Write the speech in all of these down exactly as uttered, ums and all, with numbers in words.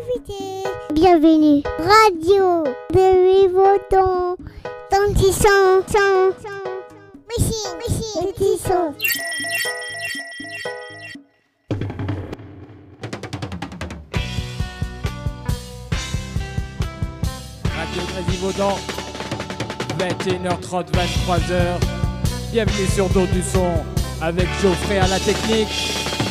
invité. Bienvenue. Radio de Yverdon. Tantisson. Machine. Machine. Tantisson. Radio Grésivaudan, vingt et une heures trente, vingt-trois heures. Bienvenue sur Don du Son avec Geoffrey à la technique.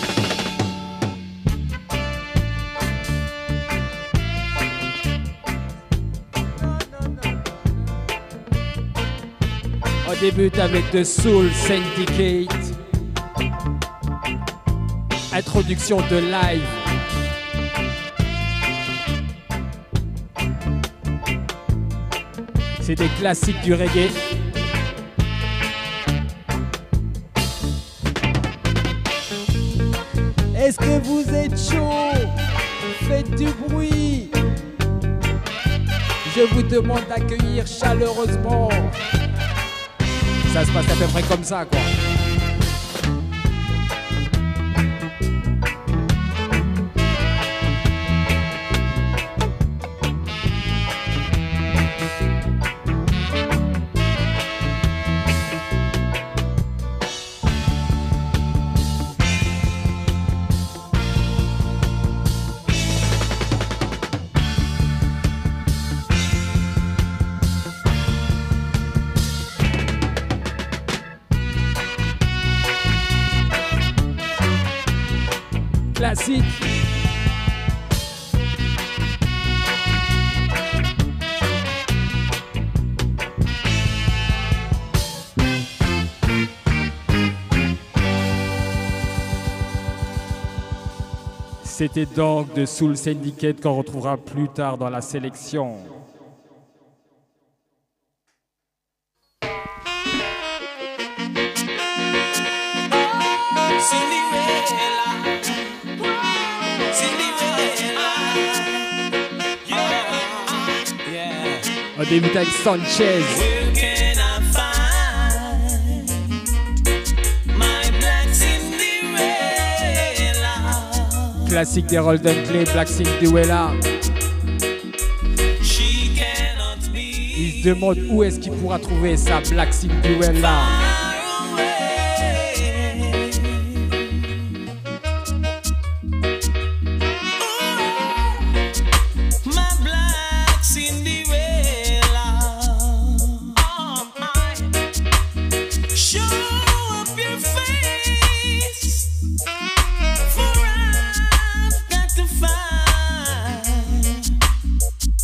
On débute avec The Soul Syndicate. Introduction de live. C'est des classiques du reggae. Est-ce que vous êtes chaud? Faites du bruit. Je vous demande d'accueillir chaleureusement. Ça se passe à peu près comme ça, quoi. Classique. C'était donc de Soul Syndicate qu'on retrouvera plus tard dans la sélection. On débute avec Sanchez. Classique des Rolden Clay, Black Cinderella. Il se demande où est-ce qu'il pourra trouver sa Black Cinderella.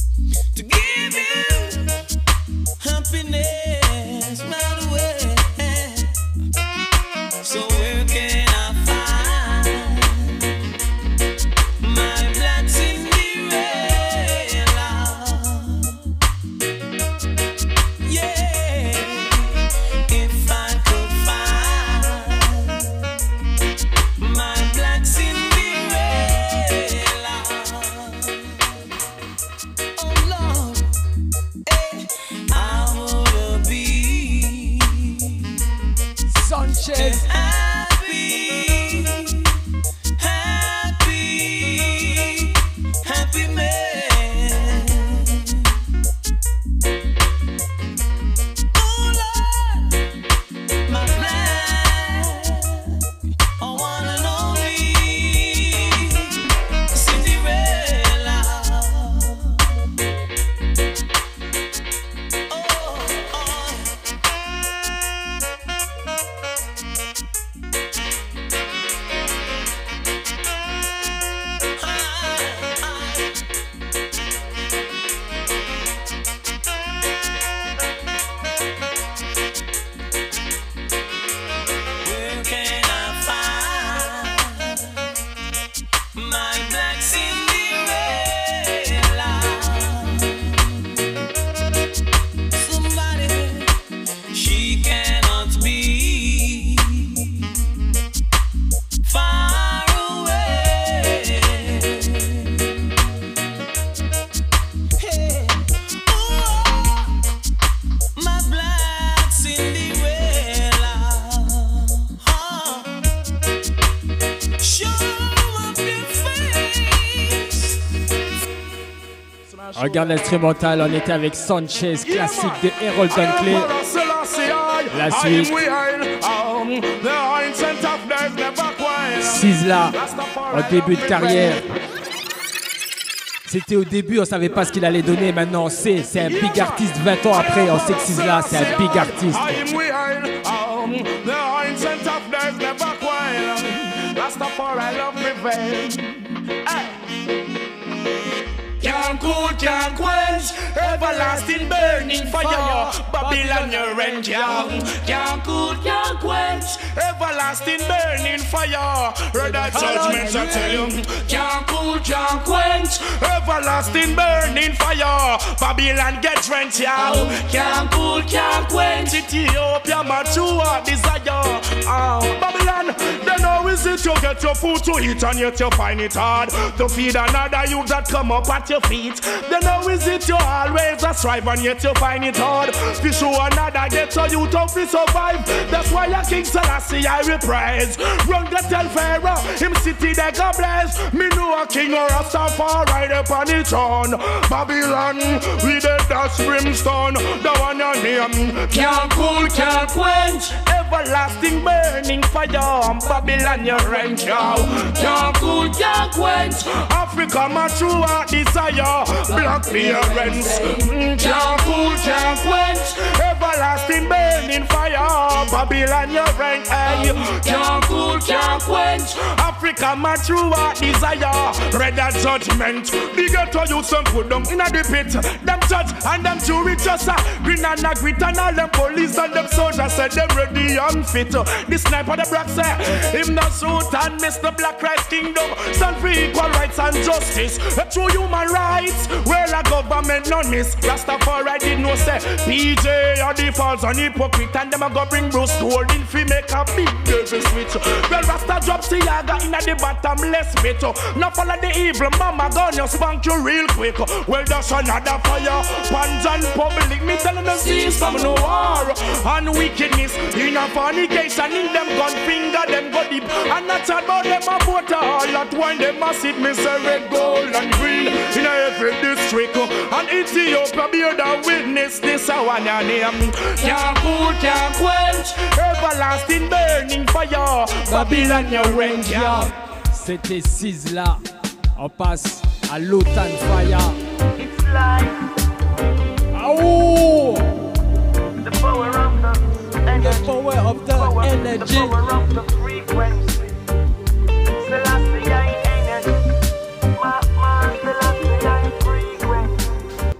Happiness, by the way. Regarde l'instrumental, on était avec Sanchez, classique de Harold Dunkley. La suite. Sizzla, au début de carrière. C'était au début, on savait pas ce qu'il allait donner. Maintenant, on sait, c'est un big artiste. vingt ans après, on sait que Sizzla, c'est un big artiste. Can't cool, can't quench, everlasting burning fire. Babylon, your end, can't cool, can't quench, everlasting burning fire. Read that judgment, I tell you. Can't cool, can't quench, everlasting burning fire. Babylon, get drenched, y'all. Can't cool, can't quench, Ethiopia, mature desire. Oh, Babylon, then how is it you get your food to eat and yet you find it hard to feed another youth that come up at your feet? Then how is it you always a strive and yet you find it hard to show another get so you tough to survive? That's why a King Selassie I will praise. Run go tell Pharaoh him city they go bless. Me know a king or a star right up on the throne. Babylon with the dust brimstone, the one your name can't cool, can't quench, everlasting burning fire. Babylon your rank, yo. Can't cool, can't quench, Africa my true desire. Black parents, can't cool, can't quench, everlasting burning fire. Babylon your rank, hey. Can't cool, can't quench, Africa my true desire. Read that judgment, the ghetto youth some put them in a the pit. Them judge and them jury just a green and a grit and all them police and them soldiers said them ready and fit. The sniper the black say him not suit and miss the black Christ kingdom. Stand for equal rights and justice, a true human rights. Well a government none miss. Rastafari did no say P J are the false and hypocrite and them a go bring Bruce Golding fi make a big devil switch. Well Rasta drop Siaga in a the bottomless pit. Now follow the evil mama gun you spank you real quick. Well that's another fire. Pans and public me telling them cease from no war and wickedness. In a fornication in them gun finger them go deep. And not chat about them a put all that wine them a sit me say red, gold and green in every district. And Ethiopia be the witness this a one your name. Can't cool, can't quench, everlasting burning fire. Babylon your rank, yeah. C'était Sizzla. On passe à l'Otan Fire. It's life. Oh! The power of the energy. The power of the power, energy. The power of the frequency. Selassie I energy. Ma, ma, Selassie I frequency.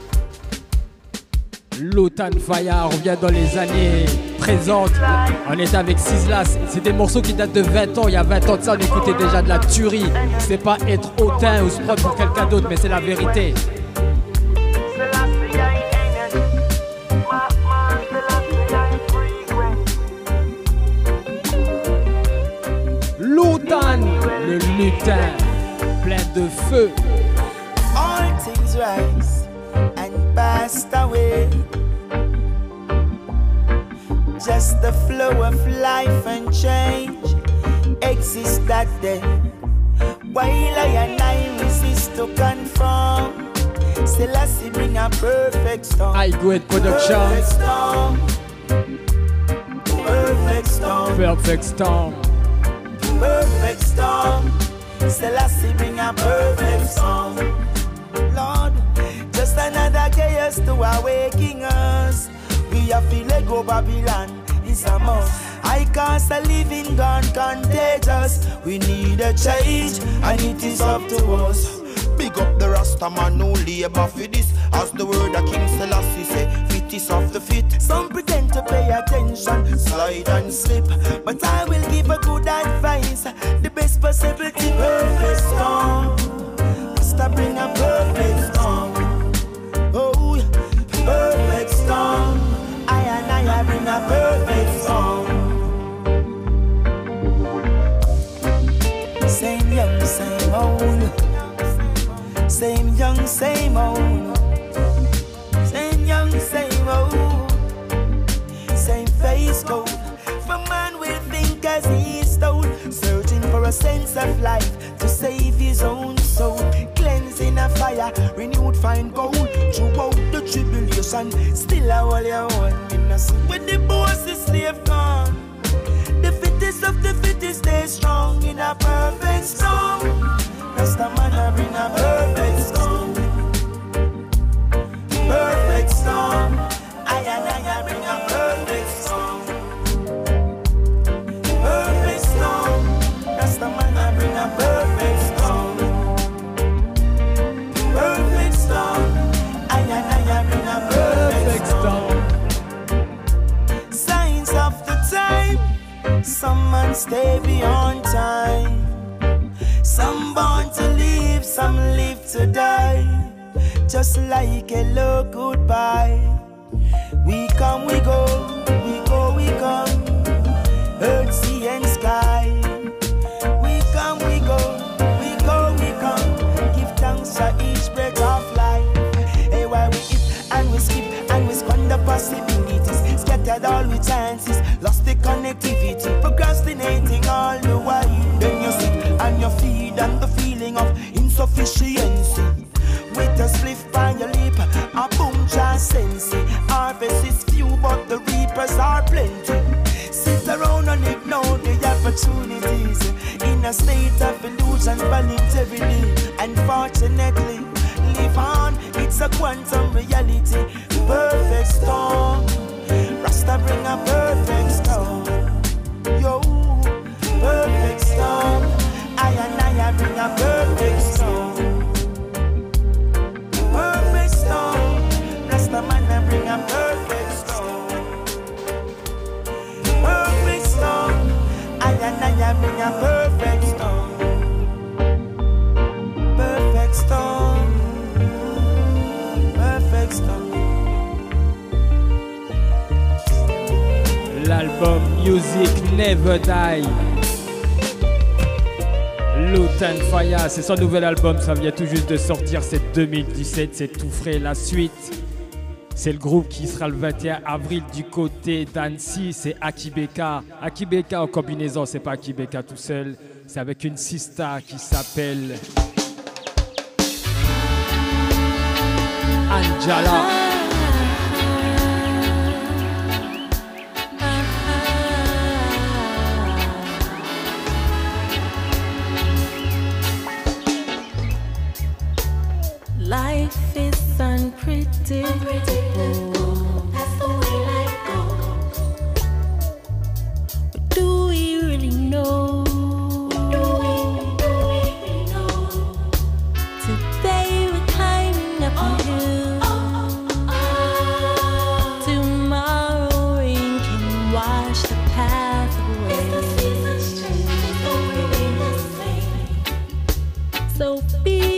L'Otan Fire revient dans les années présentes. On est avec Sizzla. C'est des morceaux qui datent de vingt ans. Il y a vingt ans de ça, on écoutait déjà de la tuerie. C'est pas être hautain ou se prendre pour quelqu'un d'autre, mais c'est la vérité. L'Otan, le lutin, plein de feu. All things rise and passed away. Just the flow of life and change exists that day. While I and I resist to conform, Selassie bring a perfect storm. High grade production. Perfect storm. Perfect storm. Perfect storm. Perfect storm. Selassie bring a perfect storm. Lord, just another chaos to awaken us. We have to let go Babylon. It's a must. I cast a living gone contagious. We need a change and it is up to us. Big up the Rasta man who labor for this. As the word of King Selassie say, fit is of the fit. Some pretend to pay attention, slide and slip, but I will give a good advice. The best possibility, perfect storm. Rasta bring a perfect storm. Oh, perfect storm. I and I bring a perfect storm. Same young, same old. Same young, same old. Same young, same old. Same face code. For man will think as he's told. Searching for a sense of life to save his own soul. Cleansing a fire, renewed fine gold. revolution. Still I hold your own innocent. When the boss is slave gone, the fittest of the fittest stay strong in a perfect storm. Rasta man I bring a perfect storm. Perfect storm. I and I bring a perfect storm. Perfect storm. Rasta man I bring a perfect storm. Perfect storm. I and I bring a perfect storm. Signs of the time. Some man stay beyond time. Some born to live, some live to die. Just like hello, goodbye. We come, we go, we go, we come. Earth, sea and sky. We come, we go, we go, we come. Give thanks for each breath of life. Hey, why we eat and we skip and we squander possibilities. Scattered all with chances, lost the connectivity. Procrastinating all the while. Then you sit and you feed and the feeling of insufficiency. With a spliff by your lip, a boom chance sense. Harvest is few, but the reapers are plenty. Sit around and ignore the opportunities. In a state of illusion voluntarily. Unfortunately, live on, it's a quantum reality. Perfect storm. Rasta bring a perfect storm. Yo, perfect storm. I and I bring a perfect storm. Perfect storm. Rasta man I bring a perfect storm. Perfect storm. I and I bring a perfect storm. Perfect storm. Perfect storm. L'album Music Never Die. Lutan Fyah, c'est son nouvel album, ça vient tout juste de sortir, c'est deux mille dix-sept, c'est tout frais. La suite, c'est le groupe qui sera le vingt et un avril du côté d'Annecy, c'est Akibeka. Akibeka en combinaison, c'est pas Akibeka tout seul, c'est avec une sista qui s'appelle Anjala. Life is unpredictable. That's the way life goes. But do we really know? Do we, do we really know? Today we're climbing up a hill. Tomorrow rain can wash the path away. So be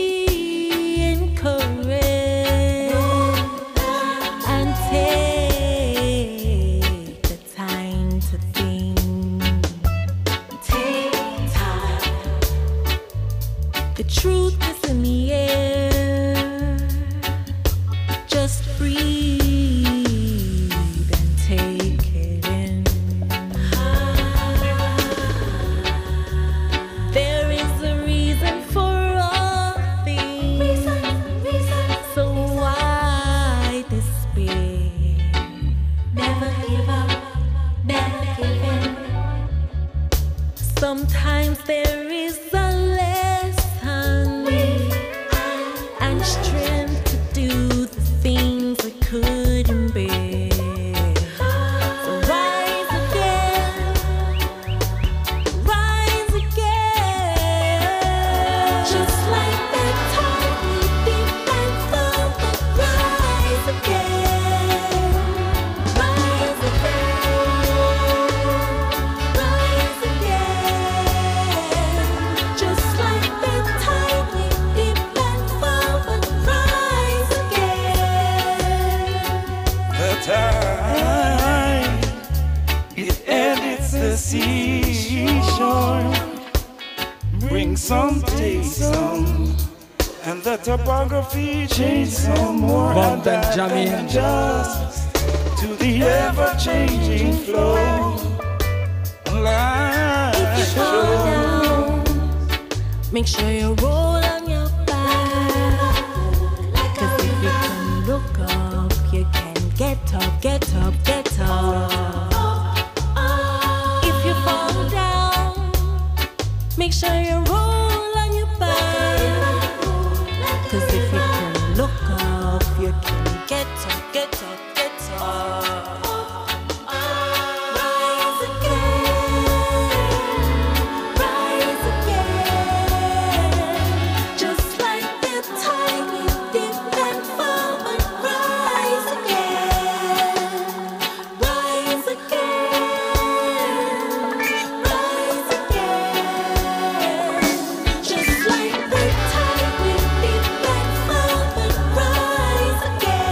topography change some more Von Benjamin just to the ever-changing flow. Life if you fall down, make sure you roll on your back. Cause if you can look up, you can. Cause if you can look up, you can get up, get up, get up. Rise again, rise again. Just like the time you dip and fall, but rise again, rise again, rise again. Just like the time you dip and fall, but rise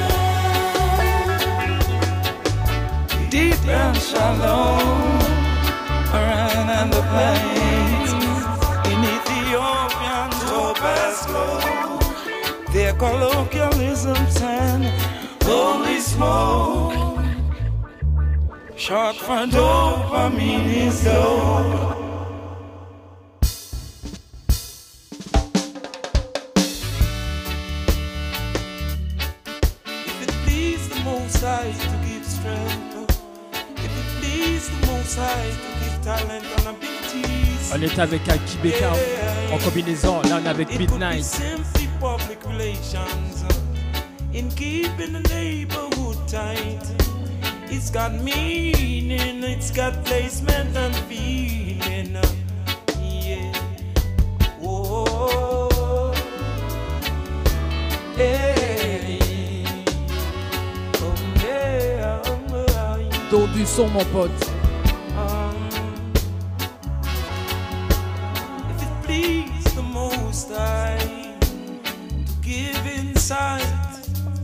again. Deep and shallow, around and the plains, in Ethiopian Tobasco, their colloquialisms and holy smoke, short for dopamine is dope. If it please the Most High to give strength, if it please the Most High to give talent and abilities, On est avec Akibeka en combinaison. Là, on est avec it could be Midnight. simply public relations in keeping the neighborhood tight. It's got meaning, it's got placement and feeling. Yeah. Whoa. Hey. Oh yeah. Oh, yeah. Don du son, mon pote. Um, if it please the Most High to give insight,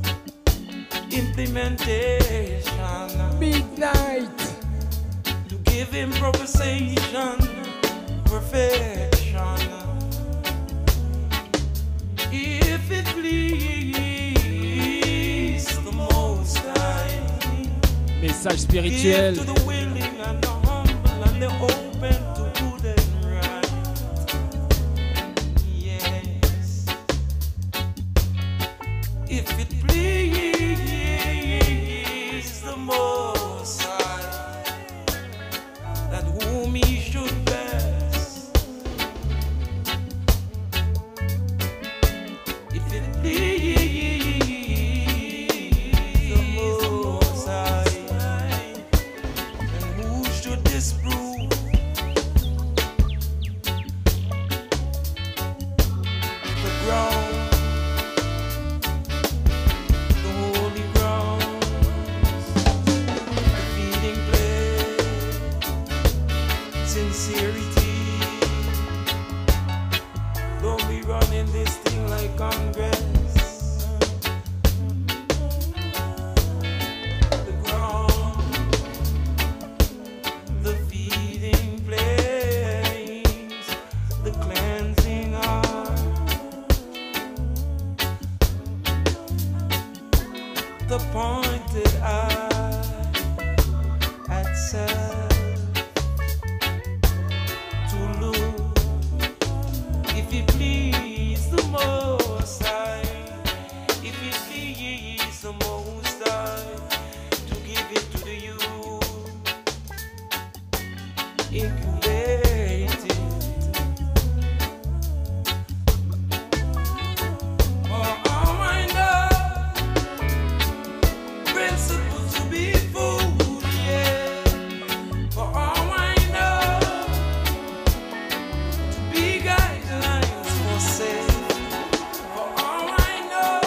implementation, Midnight. to give improvisation, perfection. If it please the Most High, Message spirituel. give to the willing and the humble and the open to good and right. Yes. If it please the Most High, that whom He should bless. If it please the Most High, then who should disprove? The ground, the holy ground, the feeding place, sincerity. Don't be running this thing like Congress. The ground, the feeding place, the cleansing heart, the pointed eye at self to look. If it please the Most High, if it please the Most High, to give it to the youth, incubate it. For all I know, principles to be food, yeah. For all I know, to be guidelines for safe. For all I know.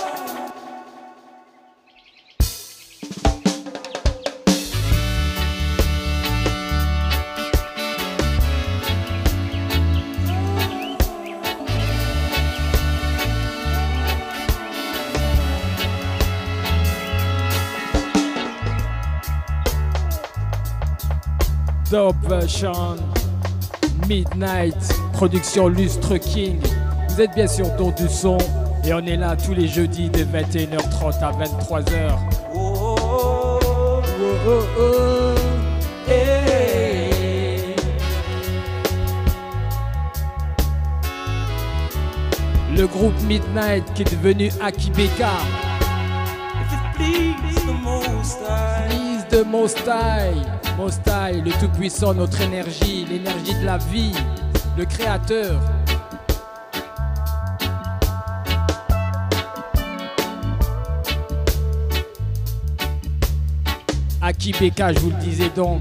Dope version. Midnight. Production Lustre King. Vous êtes bien sûr Don du son. Et on est là tous les jeudis de vingt et une heures trente à vingt-trois heures. Oh, Oh, oh, oh. hey. Le groupe Midnight qui est devenu Akibeka. If it please the Most High, Please the Most High. Most High, le Tout-Puissant, notre énergie, l'énergie de la vie, le Créateur. Aki Beka, je vous le disais donc.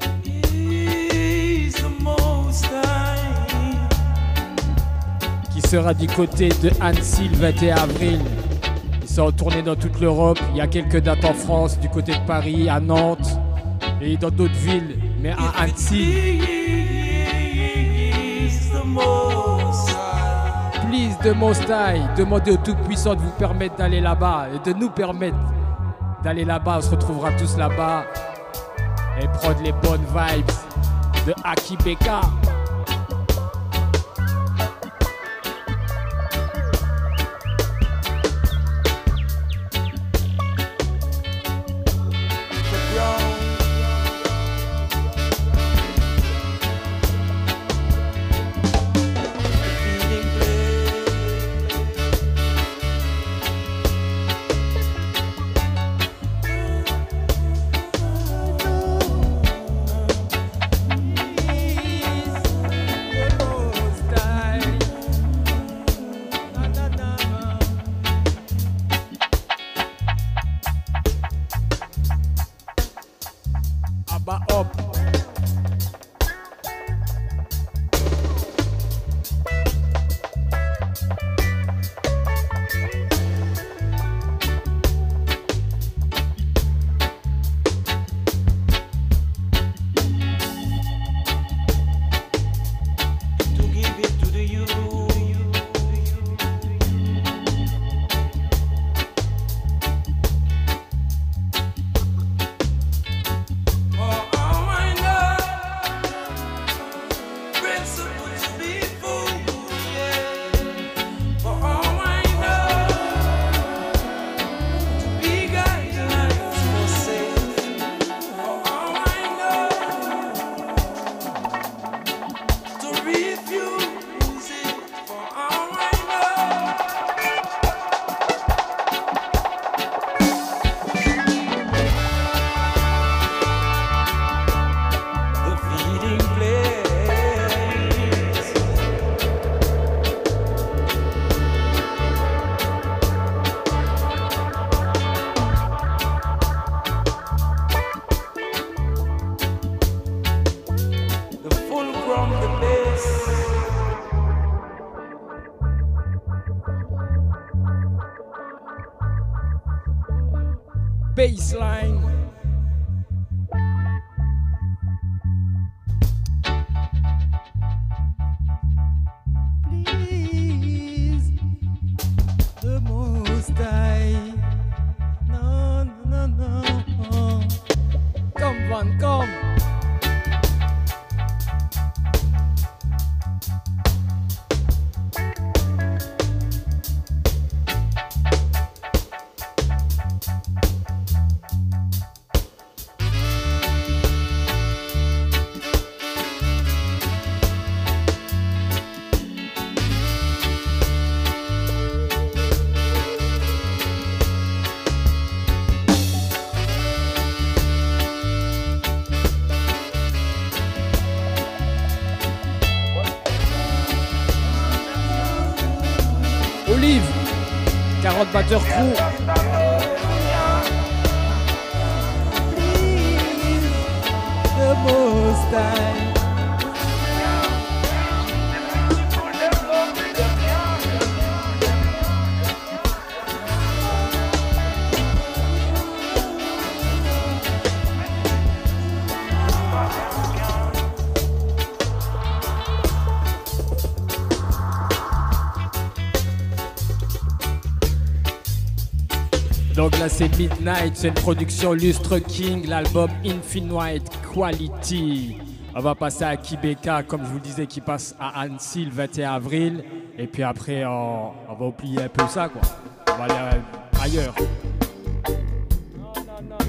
Qui sera du côté de Annecy le vingt et un avril. Ils sont retournés dans toute l'Europe. Il y a quelques dates en France, du côté de Paris, à Nantes et dans d'autres villes. Mais à Annecy. Please de Most High, demandez au Tout-Puissant de vous permettre d'aller là-bas et de nous permettre d'aller là-bas. On se retrouvera tous là-bas et prendre les bonnes vibes de Aki Beka. Baseline. Please, the Most High. No, no, no, no. Come, Van, come. Olive, carotte batteur crew. The Most High. Donc là c'est Midnight, c'est une production Lustre King, l'album Infinite Quality. On va passer à Aki Beka, comme je vous le disais, qui passe à Annecy le vingt et un avril. Et puis après on, on va oublier un peu ça quoi. On va aller ailleurs. Non, non, non,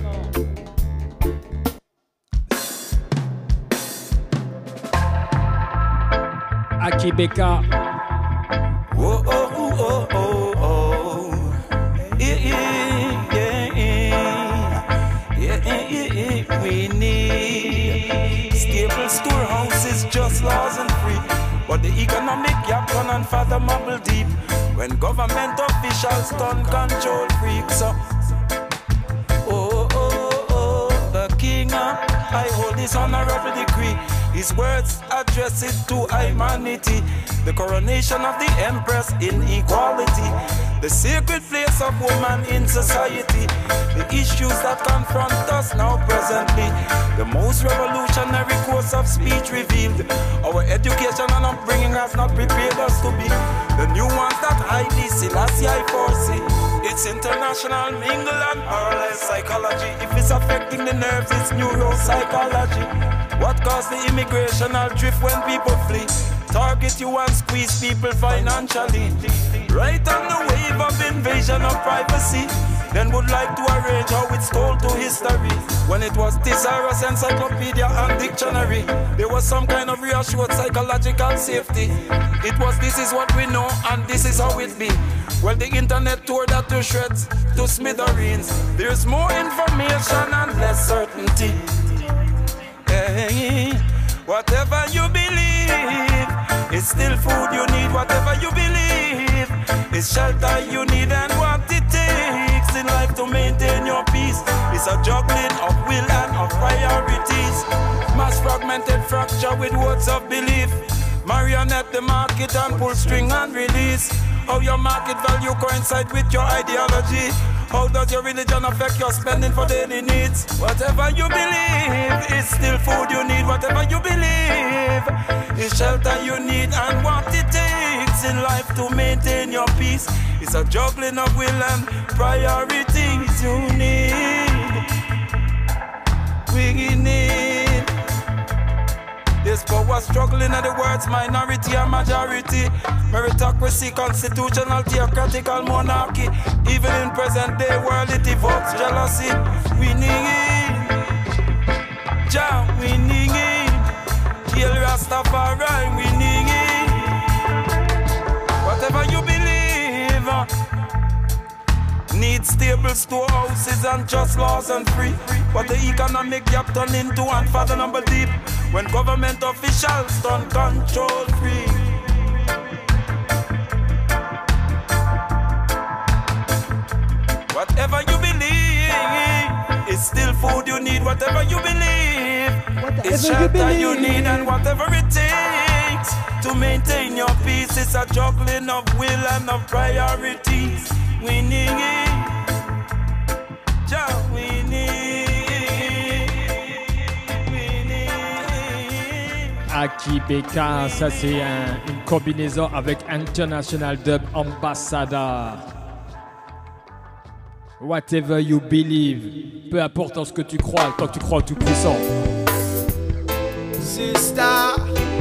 non. Aki Beka. Oh, oh, oh, oh, oh, oh. Yeah, yeah, yeah, yeah. Yeah, yeah, yeah. We need stable storehouses, just laws and free. But the economic gap run unfathomable deep. When government officials turn control freaks up. Oh, oh, oh, the I hold this honorable decree. His words address it to humanity. The coronation of the empress in equality. The sacred place of woman in society. The issues that confront us now presently. The most revolutionary course of speech revealed. Our education and upbringing has not prepared us to be the new ones that I D Selassie I foresee. It's international mingle and parallel psychology. If it's affecting the nerves, it's neuropsychology. What caused the immigrational drift when people flee? Target you and squeeze people financially. Right on the wave of invasion of privacy. Then would like to arrange how it's told to history. When it was Thesaurus, encyclopedia and dictionary, there was some kind of reassured psychological safety. It was this is what we know and this is how it be. Well, the internet tore that to shreds, to smithereens. There's more information and less certainty. Hey, whatever you believe, it's still food you need. Whatever you believe, it's shelter you need. And what it takes in life to maintain your peace is a juggling of will and of priorities. Mass fragmented fracture with words of belief. Marionette the market and pull string and release. How your market value coincide with your ideology. How does your religion affect your spending for daily needs? Whatever you believe, it's still food you need. Whatever you believe, it's shelter you need. And what it takes in life to maintain your peace is a juggling of will and priorities you need. We need. This power struggling at the words minority and majority. Meritocracy, constitutional, theocratical monarchy. Even in present day world it evokes jealousy. We need Jah, we need Kill Rastafari, we need whatever you believe. Need stable storehouses and just laws and free. But the economic gap turned into unfathomable deep when government officials don't control free. Whatever you believe, it's still food you need. Whatever you believe, whatever it's shelter you, you need. And whatever it takes to maintain your peace, it's a juggling of will and of priorities. We need Jah, we need, we need. Aki Beka, ça c'est un, une combinaison avec International Dub Ambassador. Whatever you believe, peu importe en ce que tu crois, tant que tu crois au Tout-Puissant. Sister,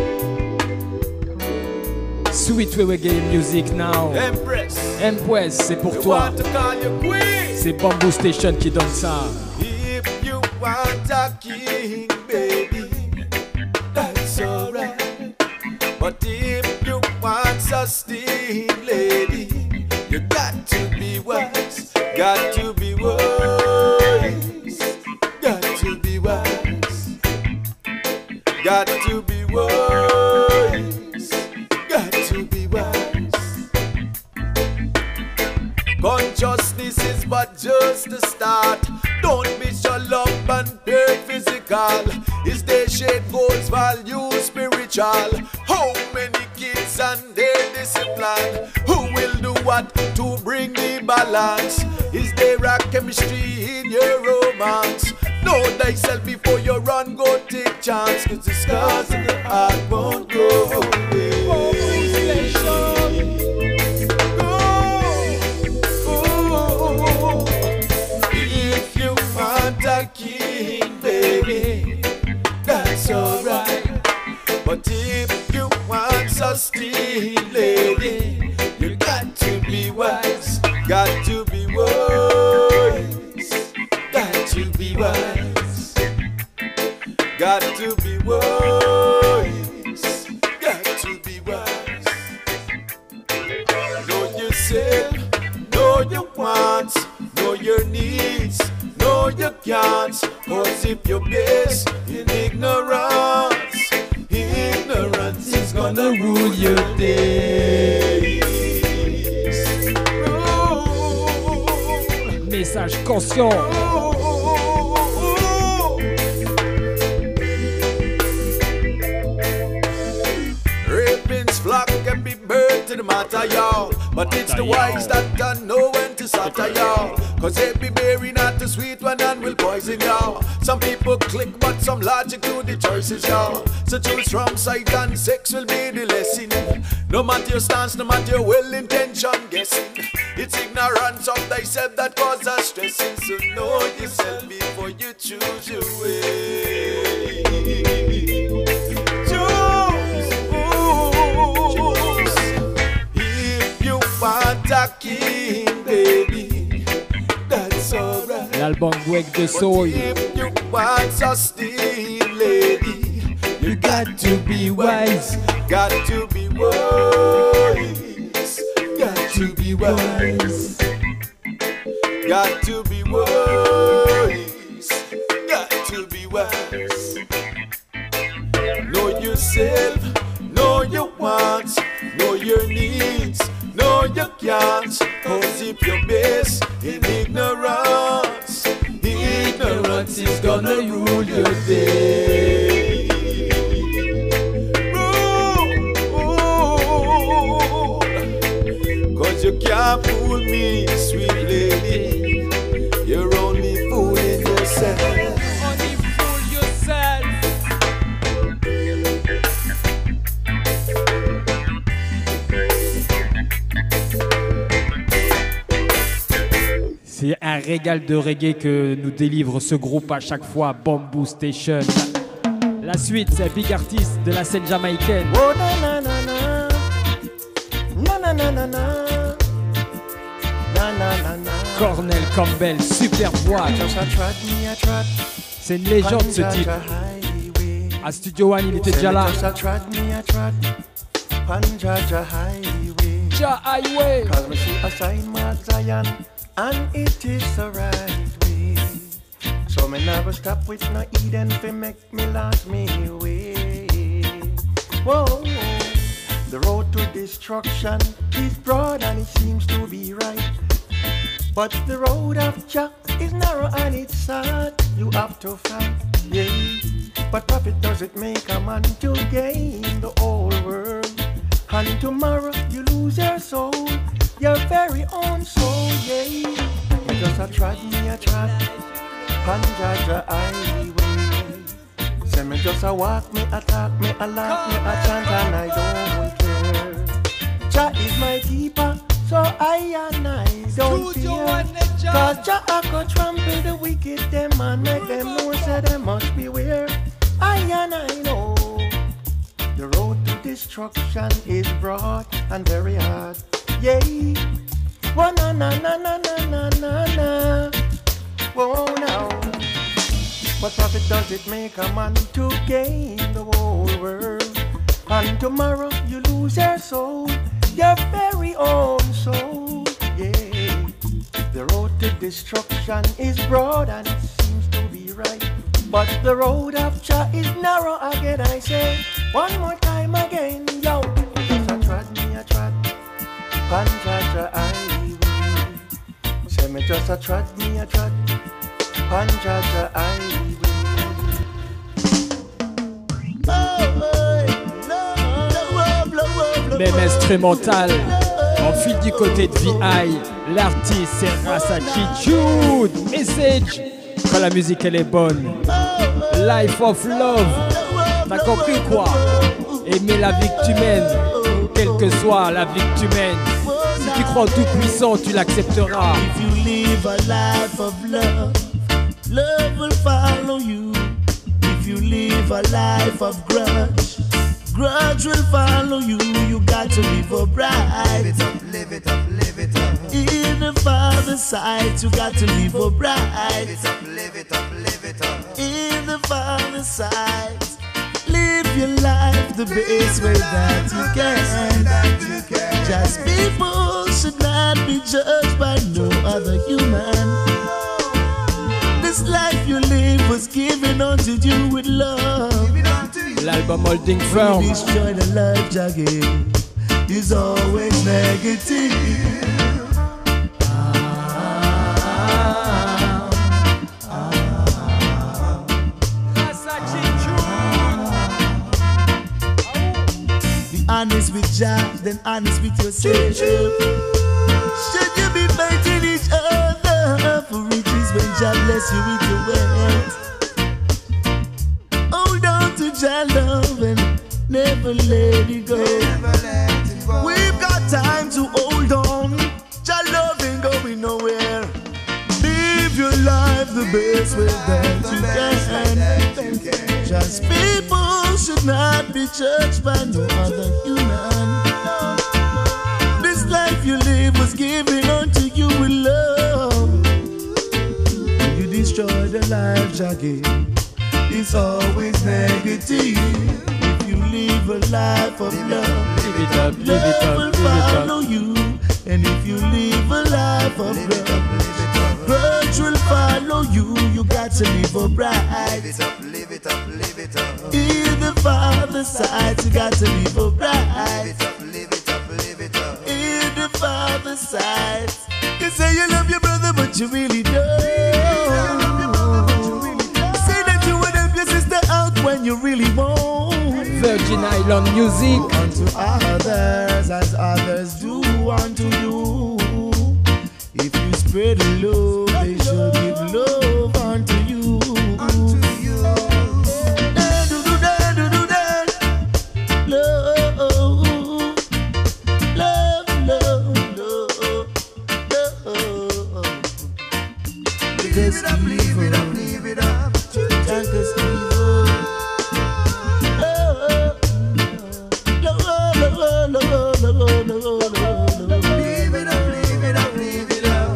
Sweet reggae music now. Empress, Empress, c'est pour toi. C'est Bamboo Station qui donne ça. If you want a king, baby, that's alright. But if you want a steam lady, you got to be wise. Got to be wise. Got to be wise. Got to be wise. Got to be wise. Consciousness is but just the start. Don't miss your love and pure physical. Is they shape goals, values, spiritual? How many kids and their discipline? Who will do what to bring the balance? Is there a chemistry in your romance? Know thyself before you run, go take chance. Cause the scars in the heart won't go away. If you want a king, baby, that's alright. But if you want a steam lady, you got to be wise. Got to be wise. Got to be wise. Got to be wise. Got to be wise. Know yourself, know your wants, know your needs, know your can'ts. Cause if you're based in ignorance, ignorance is gonna rule your days. Message conscient. to the matter, y'all. But it's the wise that can know when to scatter, y'all. Cause every berry not the sweet one and will poison, y'all. Some people click, but some logic to the choices, y'all. So choose from sight and sex will be the lesson. No matter your stance, no matter your well-intention guessing. It's ignorance of thyself that causes stressing. So know yourself before you choose your way. Choose, choose. If you want a king, baby, that's alright. L'album Break the Soul. If you want a steel lady, you got to be wise. Got to be wise. Got to be wise. Got to be wise. Got to be wise. Know yourself, know your wants, know your needs, know your can'ts. Cause if you're based in ignorance, ignorance is gonna rule your day. Rule, cause you can't fool me, sweet lady. You're only fooling yourself. Only fool yourself. C'est un régal de reggae que nous délivre ce groupe à chaque fois, Bamboo Station. La suite, c'est Big Artist de la scène jamaïcaine. Oh na na na na, na na na na na, na na na na. Cornel Campbell, super voix. C'est une légende ce type. À Studio One, il était déjà là. Ja Highway. And it is the right way. So me never stop with no Eden fi make me last me way. Whoa, the road to destruction is broad and it seems to be right. But the road of Jah is narrow and it's sad. You have to fight, yeah. But profit does it make a man to gain the whole world? And tomorrow you lose your soul, your very own soul, yeah. Me just a trod me a trod, pan Jaja highway. Say me just a walk, me a talk, me a laugh, me a chant and I don't care. Jah is my keeper, so I and I don't fear. Cause Jah a go trample the wicked them and make them know say they must beware. I and I know the road to destruction is broad and very hard. Yeah, whoa na na na na na na na na. Whoa now, what profit does it make a man to gain the whole world? And tomorrow you lose your soul, your very own soul. Yeah, the road to destruction is broad and it seems to be right. But the road of Jah is narrow again, I say. One more time again, yo. Just a trod me a trod, pan Jaja highway. Say me just a trod me a trod, pan Jaja highway. Même instrumental, on file du côté de V I. L'artiste c'est Rasaki Jude. Message, quand la musique elle est bonne. Life of love. T'as compris quoi? Aimer la vie que tu mènes, quelle que soit la vie que tu mènes. Si tu crois au tout puissant, tu l'accepteras. If you live a life of love, love will follow you. If you live a life of grudge, grudge will follow you. You got to live upright. Live it up, live it up, live it up. In the Father's sight, you got to live upright. Live it up, live it up, live it up. In the Father's sight, live your life the best way that you can. Just people should not be judged by no other human. This life you live was given unto you with love. L'album Holding Firm. Destroy the life jagged is always negative. Honest with Jah, and honest with yourself? Should you be fighting each other for riches when God bless you with your wealth? Hold on to your love and never let it go. We've got time to hold on. Your love ain't going nowhere. Live your life the best way that you can. Just people should not be judged by no other human. This life you live was given unto you with love. You destroy the life Jah gave. It's always negative. If you live a life of love, Live it up, live love it up, will live it up. follow you. And if you live a life of love, grudge will follow you. You got to live upright. Live it up, live it up, live it up. In the Father's side, you got to live upright. Live it up, live it up, live it up. In the Father's side, you say you love your brother, but you really don't. Say that you would help your sister out when you really won't. Virgin Island music. Unto others as others do unto you. If you spread love, they shall give love unto you. Unto you. Da, do, do, da, do, do, da. Love, love, love, love, love. Leave it up, leave it up, leave it up. Can't just leave it. Leave it up, leave it up, leave it up.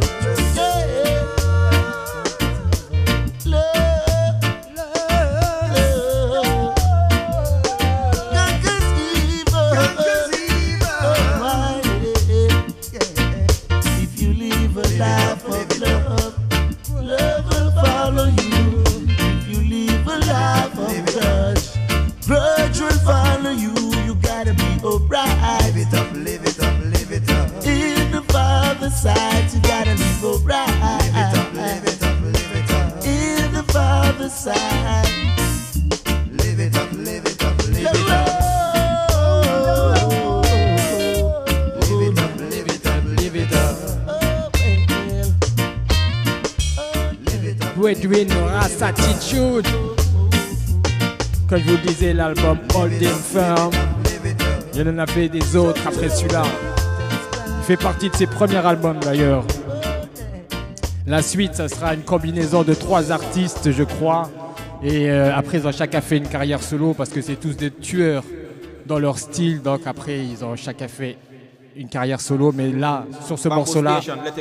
If you live a life of love, love will follow you. If you live a life of grudge, grudge will follow you. You gotta be upright. Live it up, live it up, live it up. In the Father's side, you gotta live upright. Live it up, live it up, live it up. In the Father's side, Live it up, live it up, live it up. Live it up, live it up, live it up. Live it up. Edwin Race Attitude. Comme je vous le disais, l'album Holding Firm. Il en a fait des autres après celui-là. Il fait partie de ses premiers albums d'ailleurs. La suite, ça sera une combinaison de trois artistes, je crois. Et euh, après, ils ont chacun fait une carrière solo parce que c'est tous des tueurs dans leur style. Donc après, ils ont chacun fait une carrière solo. Mais là, sur ce morceau-là,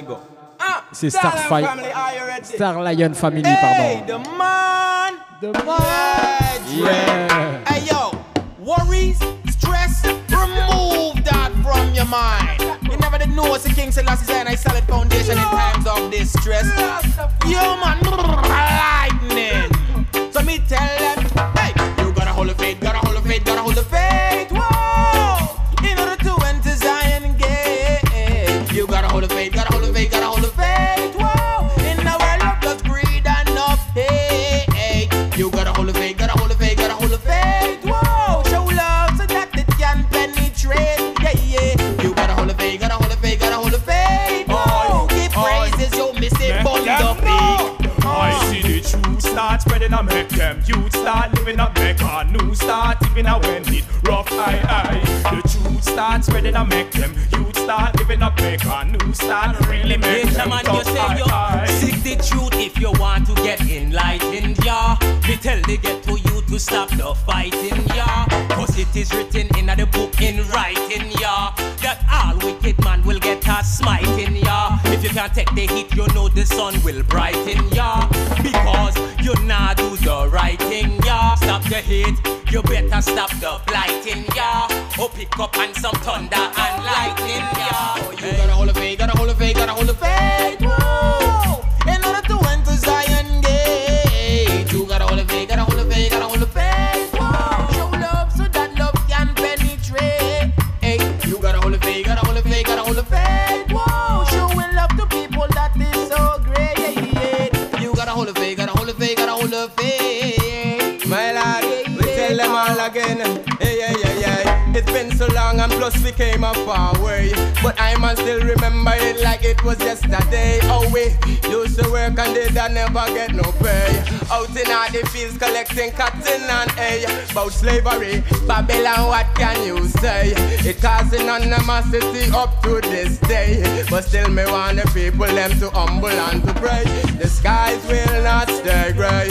c'est Starfire, Star Lion Family, pardon. The man, the man, yeah. Hey yo, worries, stress, remove that from your mind. You never did know it's a King Selassie and I solid foundation in times of distress. Yo man, lightning. So me tell them, hey, you gotta hold the faith, gotta hold the faith, gotta hold the faith. Whoa, in order to enter Zion gate, you gotta hold the faith, gotta hold the faith, gotta hold the faith. Whoa, in the world of just greed and no hate, you gotta hold the faith, gotta hold the faith, gotta hold the faith. Whoa, show love so that it can penetrate. Yeah, yeah, you gotta hold the faith, gotta hold the faith, gotta hold the faith. Whoa, give praises, you miss it, bond up big. I see the truth start spreading, I make them youth start living, I make a new start living, I when it rough, aye, aye. The truth start spreading, I make them youth start living, I make a new start really make Yes, them man, tough, you say aye, you aye. seek the truth if you want to get enlightened, yeah. Me tell the ghetto you to stop the fighting, yeah. Cause it is written in the book in writing, yeah, that all wicked man will get a smiting, yeah. If you can't take the heat, you know the sun will brighten, yeah. Because you not do the right thing, yeah. Stop the hate, you better stop the blighting, yeah. Oh, pick up on some thunder and lightning, yeah. Oh, you gotta hold the faith, gotta hold the faith, gotta hold the faith. Whoa, in order to enter Zion gate, you gotta hold the faith, gotta hold the faith, gotta hold the faith. Whoa, show love so that love can penetrate. Hey, you gotta hold the faith, gotta hold the faith, gotta hold the faith. Whoa, showing love to people that is so great. You gotta hold the faith, gotta hold the faith, gotta hold the faith. My lad, we tell them all again. Hey, hey, hey, hey. It's been so so long and plus we came a far way. But I must still remember it like it was yesterday. Oh, we used to work and did I never get no pay. Out in all the fields collecting cotton and hay. About slavery, Babylon, what can you say? It causing animosity up to this day. But still me want the people them to humble and to pray. The skies will not stay grey.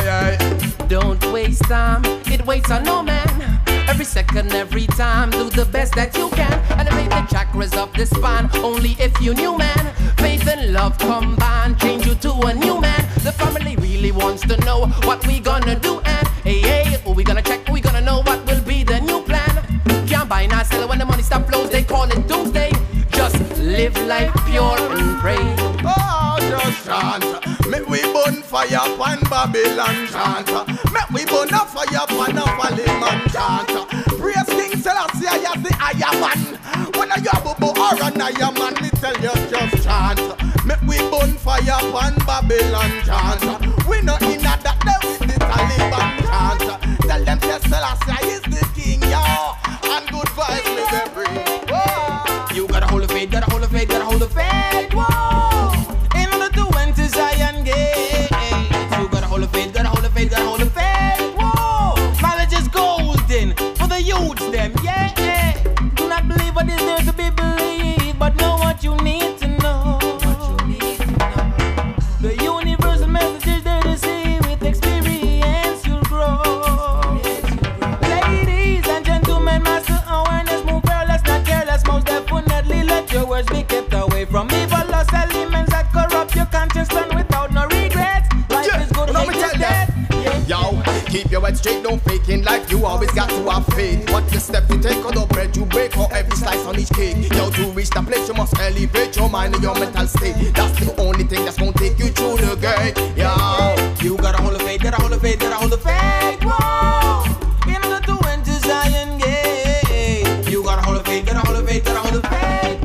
Don't waste time, it waits on no man. Every second, every time, do the best that you can. Elevate the chakras of the spine, only if you knew, man. Faith and love combine, change you to a new man. The family really wants to know what we gonna do. And hey, hey, who we gonna check, who we gonna know what will be the new plan. Can't buy, not sell, when the money stop flows, they call it doomsday. Just live life pure and pray. Oh, just chant. Make we burn fire upon Babylon chant. Make we burn a fire upon a valley man chant. Praise King Selassie as the Iron Man. When a yabubu or an Iron Man, me tell you just chant. Make we burn fire upon Babylon chant. We not in a that day with the Taliban chant. Tell them say Selassie is the king, yo. And good vibes me they bring. Oh. You gotta hold the faith, gotta hold the faith, gotta hold the faith. Whoa. In the twenty Zion gate. You gotta hold the faith, gotta hold the faith, gotta hold the faith. Whoa. Knowledge is golden for the youths them, yeah. Do not believe what is there to be believed, but know what you need to know. What you need to know. The universal message is there to see. With experience you'll grow. Ladies and gentlemen, master awareness, move careless, not careless. Most definitely let your words be kept away from evil lost elements that corrupt your conscience and without no regrets. Life Yeah, is good, let me hate tell is ya. dead. Yeah. Yo, keep your head straight, don't fake in life. You always got to have faith. What the step you take or the bread you break or every slice on each cake. Yo, to reach the place you must elevate your mind and your mental state. That's the only thing that's gonna take you through the gate. Yo, You gotta hold the faith, gotta hold the faith, gotta hold the faith. Whoa. In the twenty Zion gate. You gotta hold the faith, gotta hold the faith, gotta hold the faith.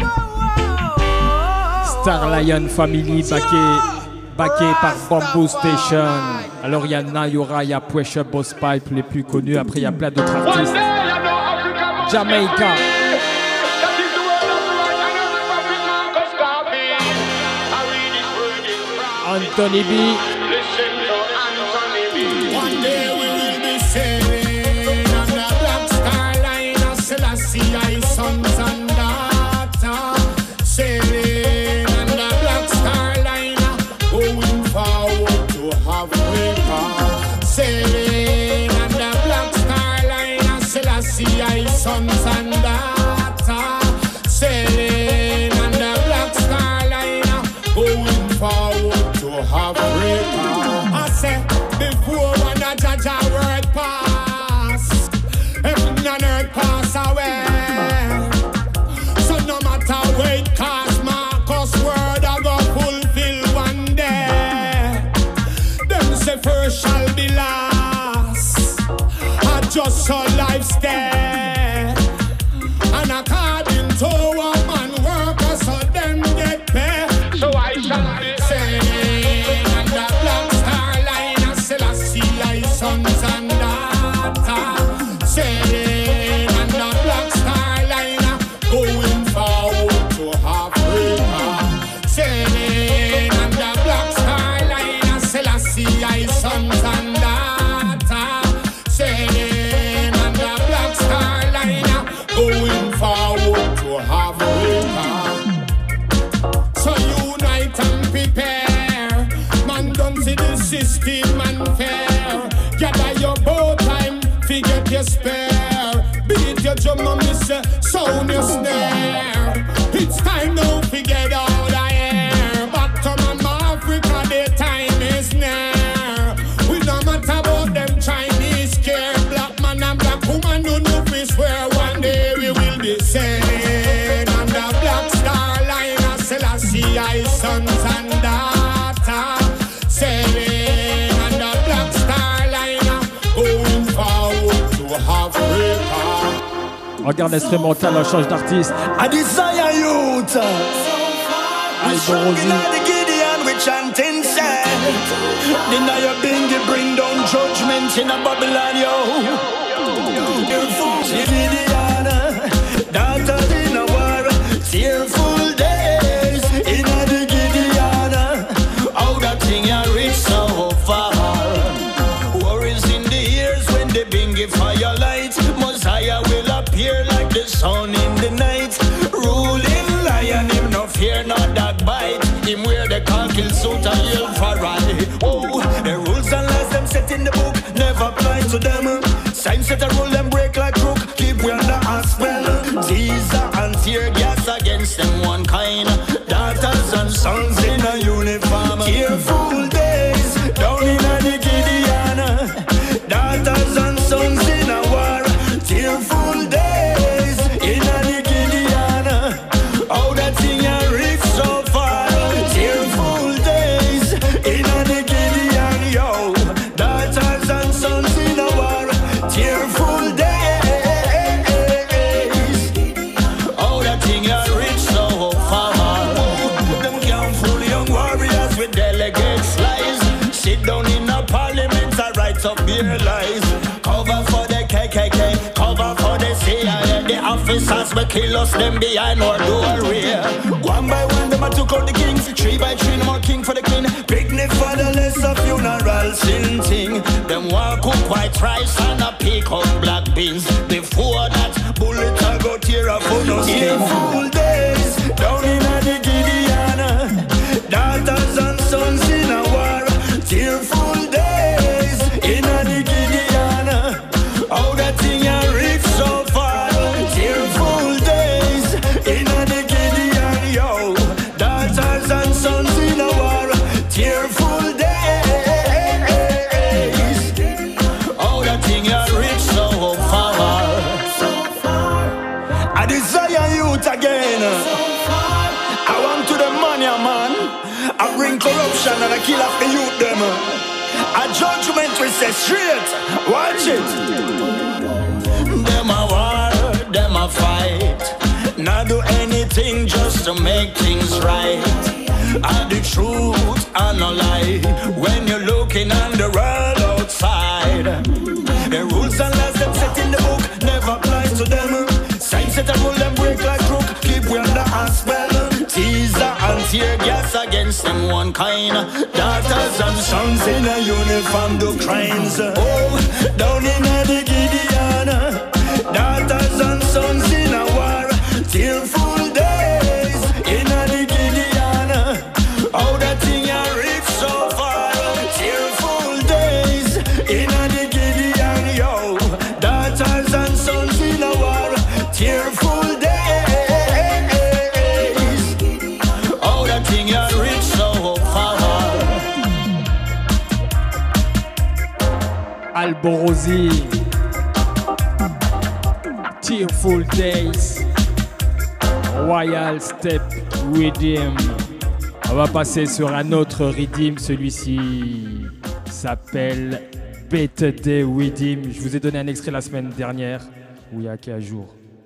Whoa. Star Lion Family backé, backé par Bamboo Station. Alors il y a Nayora, il y a Pressure Boss Pipe les plus connus. Après il y a plein d'autres artistes. Jamaica. Anthony B. One day we will be sailing on the black star line of Selassie, I sons and daughters. Sailing on the black star line, going forward to Africa. Sailing on the black star line of Selassie, I sons and daughters. Sailing on the black star line, going forward to Africa. I say, before one a judge a word pass, heaven and earth pass away. So no matter where it costs, Marcus word I go fulfill one day. Them say first shall be last, I just saw life stay. And according to a man worker, so them get paid. So I shall be saying, and the black star line of Selassie, I sons and daughters. Saying, and the black star line going forward to Africa. Saying, and the black star line of Selassie, I sons and daughters. Saying, and the black star line going forward to Africa. So unite and prepare. Man don't see the system unfair. Gather your bow time, figure your spare. Beat your drum and miss a sound your snare. It's time now to get out of here. Back to Mama Africa, the time is near. We no matter about them Chinese care. Black man and black woman don't know if we swear one day we will be sailing on the black star line of Selassie, I sons and daughters. Sailing on the black star line, going forward to Africa. Regarde l'instrumental, on change d'artiste. I desire youth. Albo Rosie. The Gideon we chanting say. Deny your bingy, bring down judgment in a Babylon, yo. The Gideon, and kill suit and yell for right. Oh, the rules and laws them set in the book never apply to them. Sign set a rule them break like crook. Keep we under a spell. Teaser and tear gas against them one kind. Daughters and sons in a uniform. Tearful days down in a the Gideon. Daughters and sons in a war. Tearful days in a the Gideon. Oh, that thing a rich so far. Tearful days in a the Gideon. Yo, daughters and sons in a war. Tearful days. Oh, that thing a rich so far. Them can't fool young warriors with delegates lies. Sit down in a parliament and write up beer lies. Cover for the K K K, cover for the C I A. The officers will kill us, them behind our doorway. One by one, them a took out the kings. Three by three, no more king for the queen. Picnic for the lesser funeral sin thing. Them walk cook white rice and a pick up black beans. Before that, bullet a go tear up on us. Tearful days down in a the Gideon. Daughters and sons in a war. Tearful days in a the Gideon. Oh, that thing a rich so far. Tearful days in a the Gideon. Yo, daughters and sons in a war. Tearful days. Oh, that thing a rich so far. I desire youth again. I want to the money, man. I bring corruption and I kill off the youth them. A judgment we say straight. Watch it. Them a war, them a fight. Not do anything just to make things right. And the truth and no lie. When you're looking on the world outside, the rules and laws them set in the book never applies to them. Sign set a rule them break like crook. Keep we under a spell. Teaser and tear gas against them one kind. Daughters and sons in a uniform do crimes. Oh, down in a the Gideon. Daughters and sons in a war. Tearful days in a the Gideon. Oh, that thing a rich so far. Tearful days in a the Gideon. Yo, daughters and sons in a war. Tearful days. Oh, that thing a rich so far. Alborosi, Tearful Days, Royal Step Rhythm. On va passer sur un autre rhythm, celui-ci s'appelle Better Day Rhythm. Je vous ai donné un extrait la semaine dernière, où il y a qui à jour.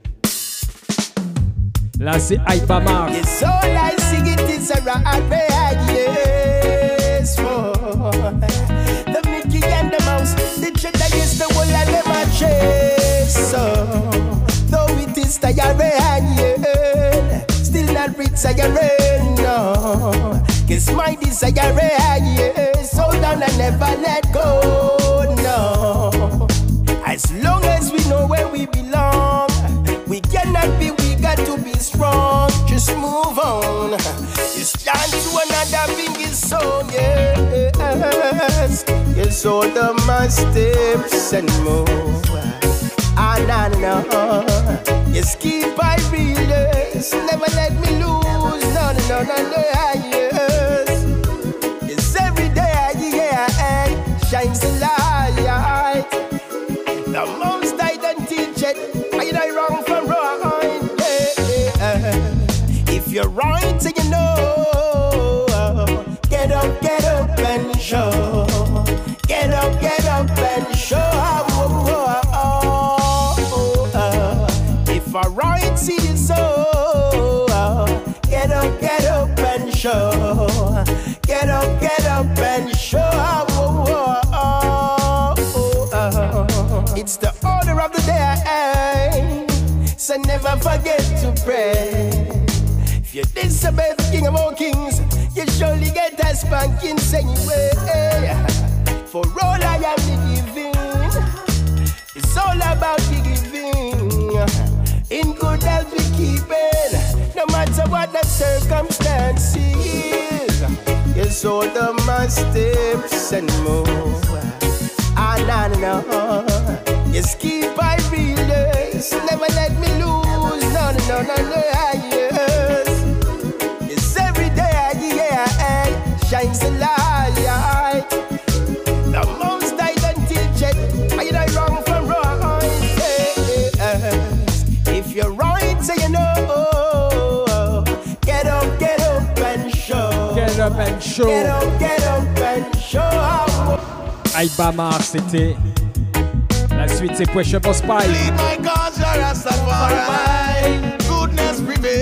Là c'est Hypamar. Yes, all I sing it is a rock bag, yes, for the Mickey and the Mouse, the cheddar is the one and them a chase. So, though it is tiring, yeah, still not rich siren, no. Cause my desire, yes, hold on and never let go, no. As long as we know where we belong, we cannot be, we got to be strong. Just move on. It's time to another biggie song, yes. Yes, hold on my steps and move. And I know. Yes, keep I real, yes. Never let me lose. No, no, no, no, no, yes. Yes, every day, yeah, shines the light. The most I don't teach it. Are you not wrong for right? Yeah. If you're right, so you know. Get up, get up and show. Get up, get up and show. Oh, oh, oh, oh. If I right, see you so. Get up, get up and show. Get up, get up and show. Oh, oh, oh, oh. It's the order of the day, so never forget to pray. If you disobey the King of all kings, you surely get a spanking anyway. For all I am giving, it's all about the giving. In good health we keep it, no matter what the circumstances. So the my steps and move. Ah, no, no, no. Just keep I real, yes. Never let me lose. No, no, no, no, no, yes. It's every day, yeah, shines the light. The most I don't teach it. Are you not wrong from right? Yes. If you're right, say you know. Get up, get up and show. Get up and show. Get up, get up and show. Aïbamar, c'était. La suite, c'est Pressure Boss Pie. Lead my cause, you're Rastafari. Goodness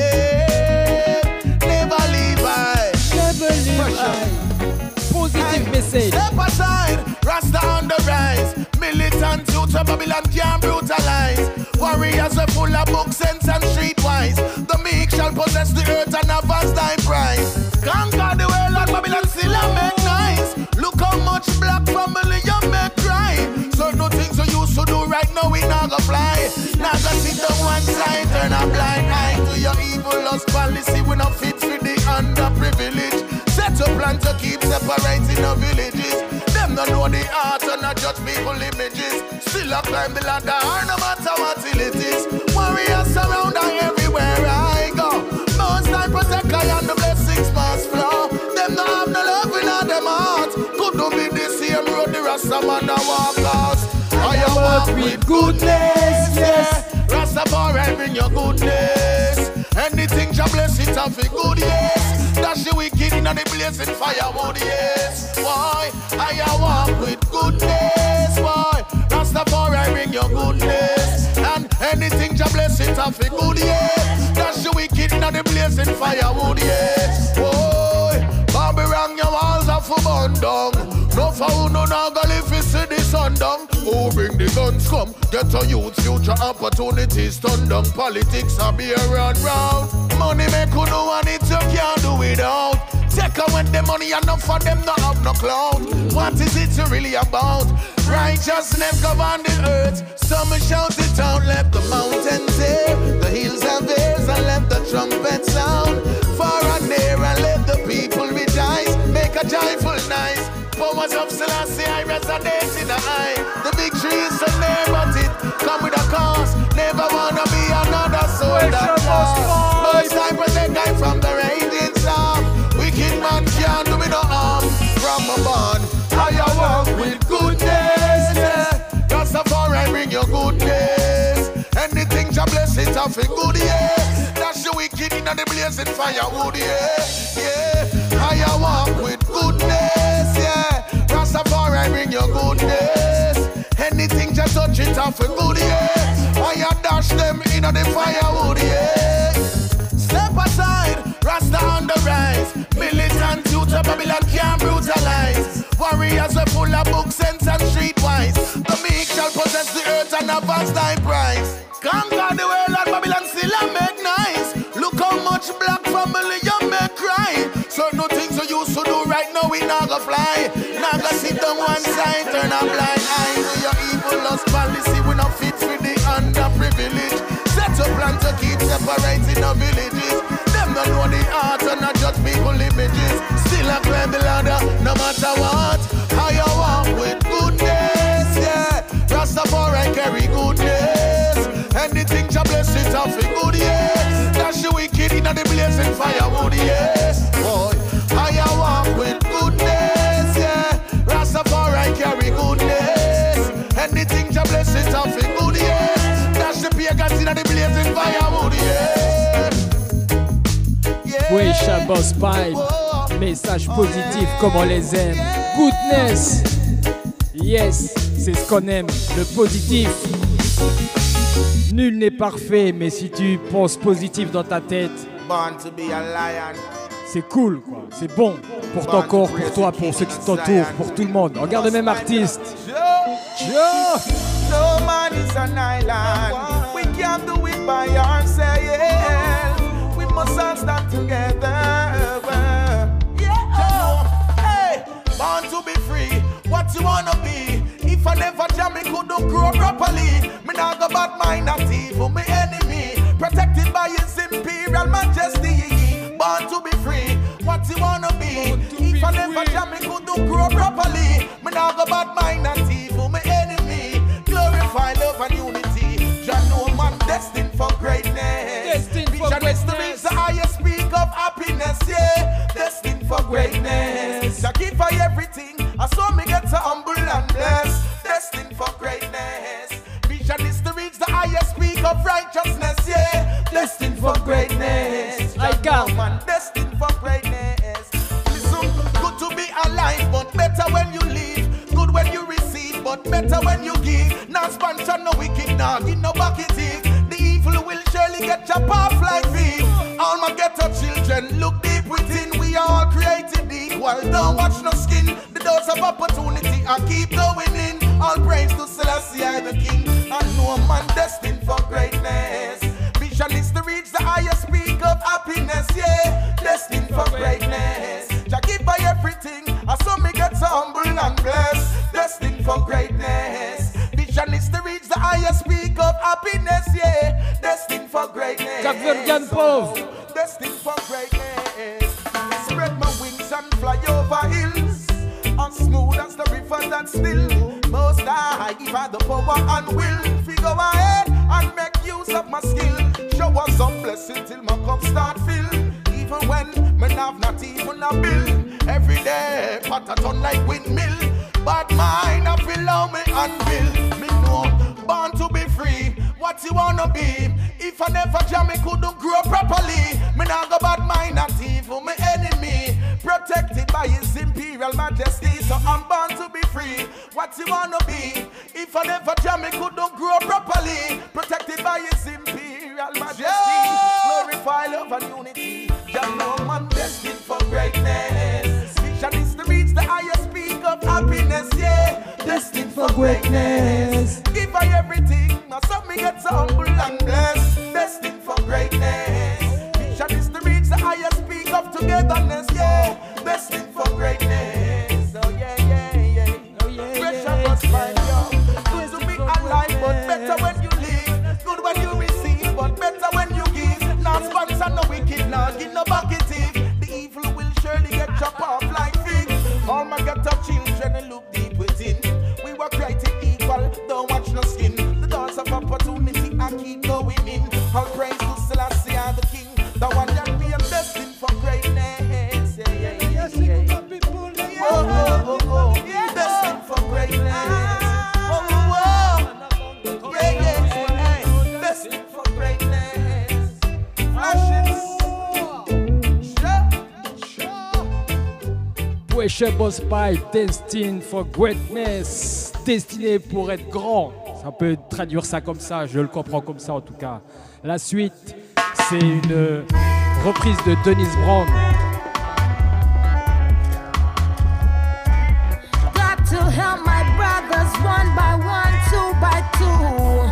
prevail. Never leave I. Never leave I. Positive message. Step aside, Rasta on the rise. Militant youth of Babylon can't brutalize. Warriors are full of book sense and streetwise. The meek shall possess the earth and have vast thy prize. Conquer the world and Babylon still a make nice. Look how much black family you make cry. Certain things you used to do right now we not gonna fly. Now go sit down one side, turn a blind eye to your evil lust policy. We not fit for the underprivileged. Set a plan to keep separating the villages. Them don't know the art and not judge people images. Still I climb the ladder, no matter what till it is. Warriors surround and everywhere I go. Most time protect I and the blessings must flow. Them don't have no love in all them hearts. Could not be the same road the Rasta man a walk out. I walk with goodness, yes. Rastafari bring your goodness. Anything you bless it and for good, yes. Dash the wicked in the blazing firewood, yes. Why? I walk with goodness, why? Rastafari bring your goodness. And anything you bless it and for good, yes. Dash the wicked in the blazing firewood, yes. Why? Babylon, your walls are for burn down. No foul, no nagal if you see the sun down. Who bring the guns come? Get a youth, future opportunities turn down. Politics are be around round. Money make you know and it you can't do without. Take away the money enough for them not have no clout. What is it really about? Righteousness govern the earth. Some shout it out, let the mountains hear. The hills have ears and let the trumpet sound. Far and near and let the people rejoice. Make a joyful noise. Powers of Selassie, I resonate in the eye. The victory is so near, but it come with a cost. Never wanna be another soldier. Most time protect guy from the raging storm. Wicked man can't do me no harm. From a bond, I walk with goodness, yeah. Rastafari bring your goodness. Anything you bless it off in good, yeah. That's the wicked in the blazing firewood, yeah. Yeah, I walk with goodness, yeah. Rastafari bring your goodness. Anything you touch it off in good, yeah. I dash them in the firewood, yeah. Step aside, Rasta on the rise. Militant youth of Babylon can't brutalize. Warriors are full of book sense and streetwise. The meek shall possess the earth and have vast thy prize. Conquer the world and Babylon still a make nice. Look how much black family you make cry. Certain things you used to do right now we not gonna fly. Now go sit down one side, turn a blind eye to your evil lust policy. We not fit for the underprivileged. Set a plan to keep separating the villages. Them don't know the art and not judge people images. Still I climb the ladder, no matter what. How you walk with goodness, yeah. Rastafari carry goodness. Anything you bless it off in good, yeah. Dash the wicked in the blazing firewood, yeah. Boy, how you walk with goodness, yeah. Rastafari carry goodness. Anything you bless it off in good, yeah. Dash the pagans in the blazing firewood, yeah. Pressure Boss Pie. Message positif comme on les aime. Goodness. Yes, c'est ce qu'on aime, le positif. Nul n'est parfait, mais si tu penses positif dans ta tête, c'est cool, quoi. C'est bon pour ton corps, pour toi, pour ceux qui t'entourent, pour tout le monde. Regarde le même artiste. Joe. No man is an island. We can't do it by ourselves. We must all stand together. Yeah. Hey, born to be free. What you wanna be? If I never jam, me couldn't grow properly. Me not go bad mind that evil, me enemy. Protected by his imperial majesty. Born to be free. What you wanna be? If I never couldn't grow properly. Me now go bad mind and evil, my enemy. Glorify love and unity. Jah know man destined for greatness. Destined for Vision is to reach the highest peak of happiness, yeah. Destined for greatness. Jah give for everything. I saw me get so humble and blessed. Destined for greatness. Vision is to reach the highest peak of righteousness, yeah. Destined for greatness. I got man, destined for greatness. Listen, good to be alive, but better when you leave. Good when you receive, but better when you give. Now sponsor no wicked, now give no bucket it. The evil will surely get your path like me. All my ghetto children, look deep within. We are all created equal. Don't watch no skin. The doors of opportunity I keep going in. All praise to Selassie I the King. And no man destined for greatness. Vision is to reach the highest peak of happiness, yeah. Destined for greatness. Jah give by everything. I saw me get so humble and blessed. Destined for greatness. Vision is to reach the highest peak of happiness, yeah. Destined for greatness. Cap-Verdian pauvre. Destined for greatness. Spread my wings and fly over hills. As smooth as the river that's still. Most high, give her the power and will. Figure ahead and make use of my skill. Show us some blessing till my cup start fill. Even when me have not even a bill. Every day, pot a ton like windmill. But mine I feel how me unbill. Me know, born to be free. What you wanna be? If I never jam, me couldn't grow properly. Me now go bad mind and evil, my enemy. Protected by his imperial majesty. So I'm born to be free. What you wanna be? If I never jam, me couldn't grow properly. Protected by his imperial majesty. Yeah. Glorify love and unity. Just no man destined for greatness. Vision is to reach the highest peak of happiness, yeah. Destined for greatness. Give her everything. Now some me get so humble and blessed. Destined for greatness. Vision is to reach the highest peak of togetherness, yeah. Destined for greatness. Oh yeah, yeah, yeah. Oh yeah, pressure must find you. Good to be alive, but better when you live. Good when you receive, but better when you give. Not sponsor no wicked, not give no bucket thief. The evil will surely get chopped off like fig. All my ghetto children and look deep within. We were created equal, don't watch no skin. The doors of opportunity I keep going in. All praise to Selassie I the King. The one that we are destined for greatness. Yeah, yeah, yeah, yeah. Oh, oh, oh, oh. Destined for greatness. Oh, oh, oh. Yeah, yeah, yeah. Destined for greatness. Flashes. Pressure Boss Pipe, Destined for Greatness. Destiné pour être grand. Ça peut traduire ça comme ça, je le comprends comme ça en tout cas. La suite, c'est une reprise de Dennis Brown. Got to help my brothers one by one, two by two.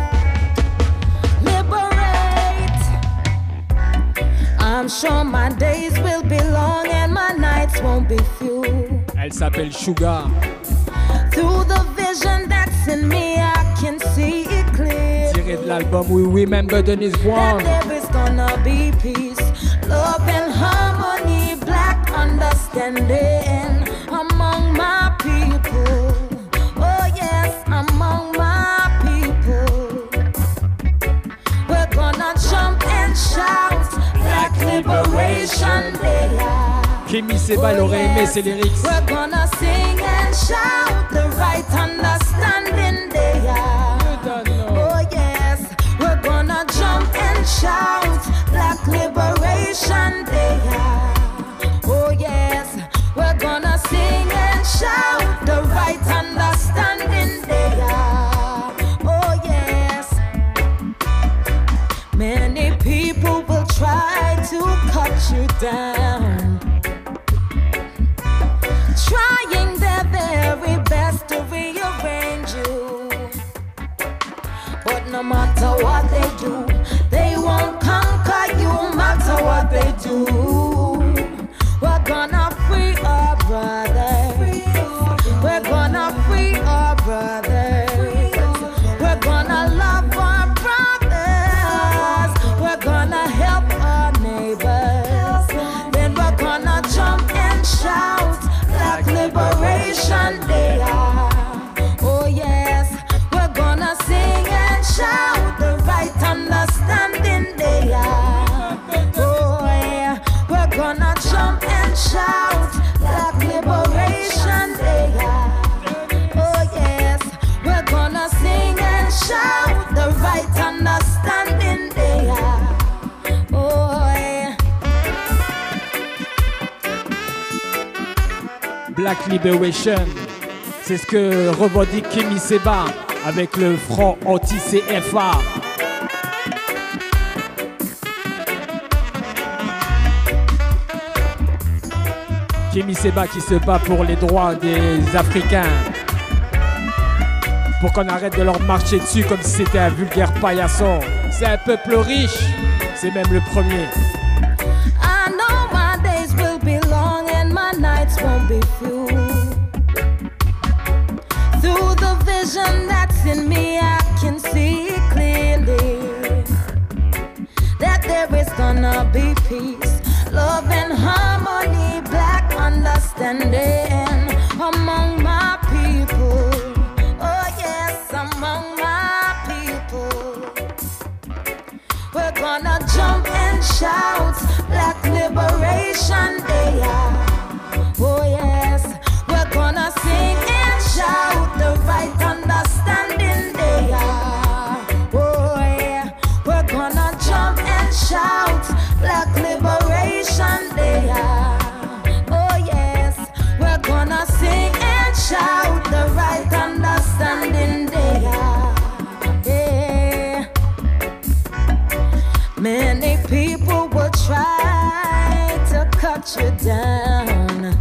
Liberate. I'm sure my days will be long and my nights won't be few. Elle s'appelle Sugar. Through the vision that's in me, I can see it clear. Tiré de l'album We Remember Dennis Brown. That there is gonna be peace, love and harmony, black understanding among my people. Oh yes, among my people. We're gonna jump and shout, Black Liberation Day. Kémy Sebal aurait aimé ses lyrics. We're gonna sing and shout the right understanding day. Oh yes, we're gonna jump and shout Black Liberation Day. Oh yes, we're gonna sing and shout the right understanding day. Oh yes, many people will try to cut you down, trying their very best to rearrange you. But no matter what they do, they won't conquer you, matter what they do. We're gonna free our brothers. We're gonna free our brothers. We're gonna love our brothers. We're gonna help our neighbors. Then we're gonna jump and shout Black Liberation. Black Liberation. C'est ce que revendique Kémy Séba avec le front anti-C F A. Kémy Séba qui se bat pour les droits des Africains. Pour qu'on arrête de leur marcher dessus comme si c'était un vulgaire paillasson. C'est un peuple riche, c'est même le premier. I know my days will be long and my nights won't be few. Through the vision that's in me, I can see clearly that there is gonna be peace, love and harmony, black understanding among my people. Oh yes, among my people. We're gonna jump and shout, Black Liberation Day. Oh yes, we're gonna sing and shout, the right understanding day. Oh yeah, we're gonna jump and shout, Black Liberation Day. Oh yes, we're gonna sing and shout, the right understanding day. Yeah. Many people will try to cut you down,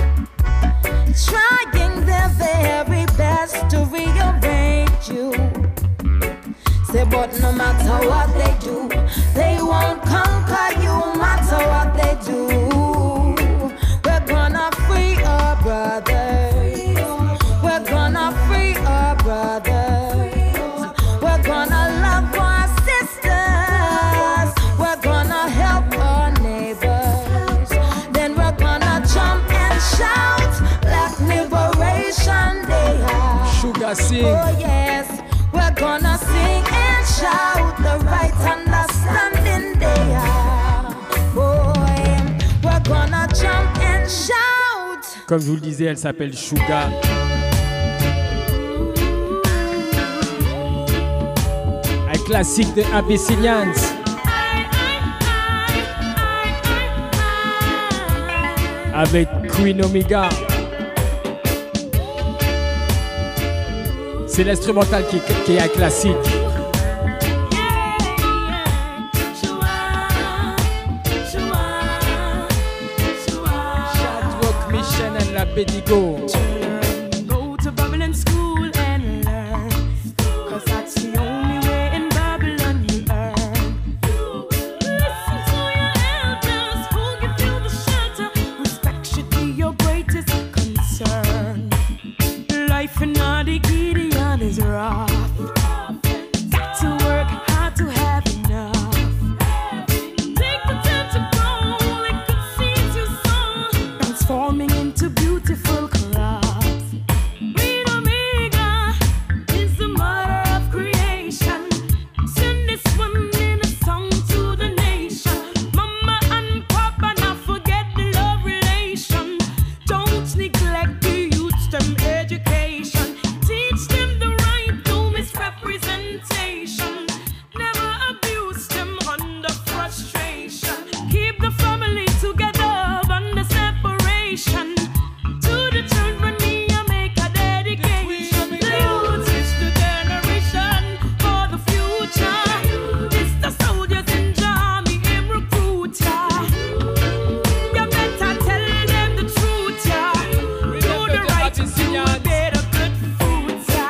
trying their very best to rearrange you. Say, but no matter what they do, they won't conquer you, matter what they do. We're gonna free our brothers. We're gonna free our brothers. We're gonna love our sisters. We're gonna help our neighbors. Then we're gonna jump and shout, Black Liberation Day. Sugar sing. Oh yes, we're gonna sing and shout, the right understanding day. Boy, we're gonna jump and shout. Comme je vous le disais, elle s'appelle Sugar. Un classique de Abyssinians. Avec Queen Omega. C'est l'instrumental qui, qui est un classique. Shadrock Mission and la Bedigo. Go to Babylon school and learn, 'cause that's the only way in Babylon you earn. Listen to your elders who give you the shelter. Respect should be your greatest concern. Life in the Gideon is rough. Got to work hard to have enough. Take the time to grow like good seeds you sow, transforming into beautiful crops. Queen Omega is the mother of creation. Send this one in a song to the nation. Mama and Papa, not forget the love relation. Don't neglect the youth, them education. Teach them the right, no misrepresentation. Never abuse them under frustration. Keep the family together under separation. To the children, me I make a dedication. The youth is the generation for the future. It's the soldiers in army and recruit ya. You better tell them the truth, ya. Do the right to do better good food, ya.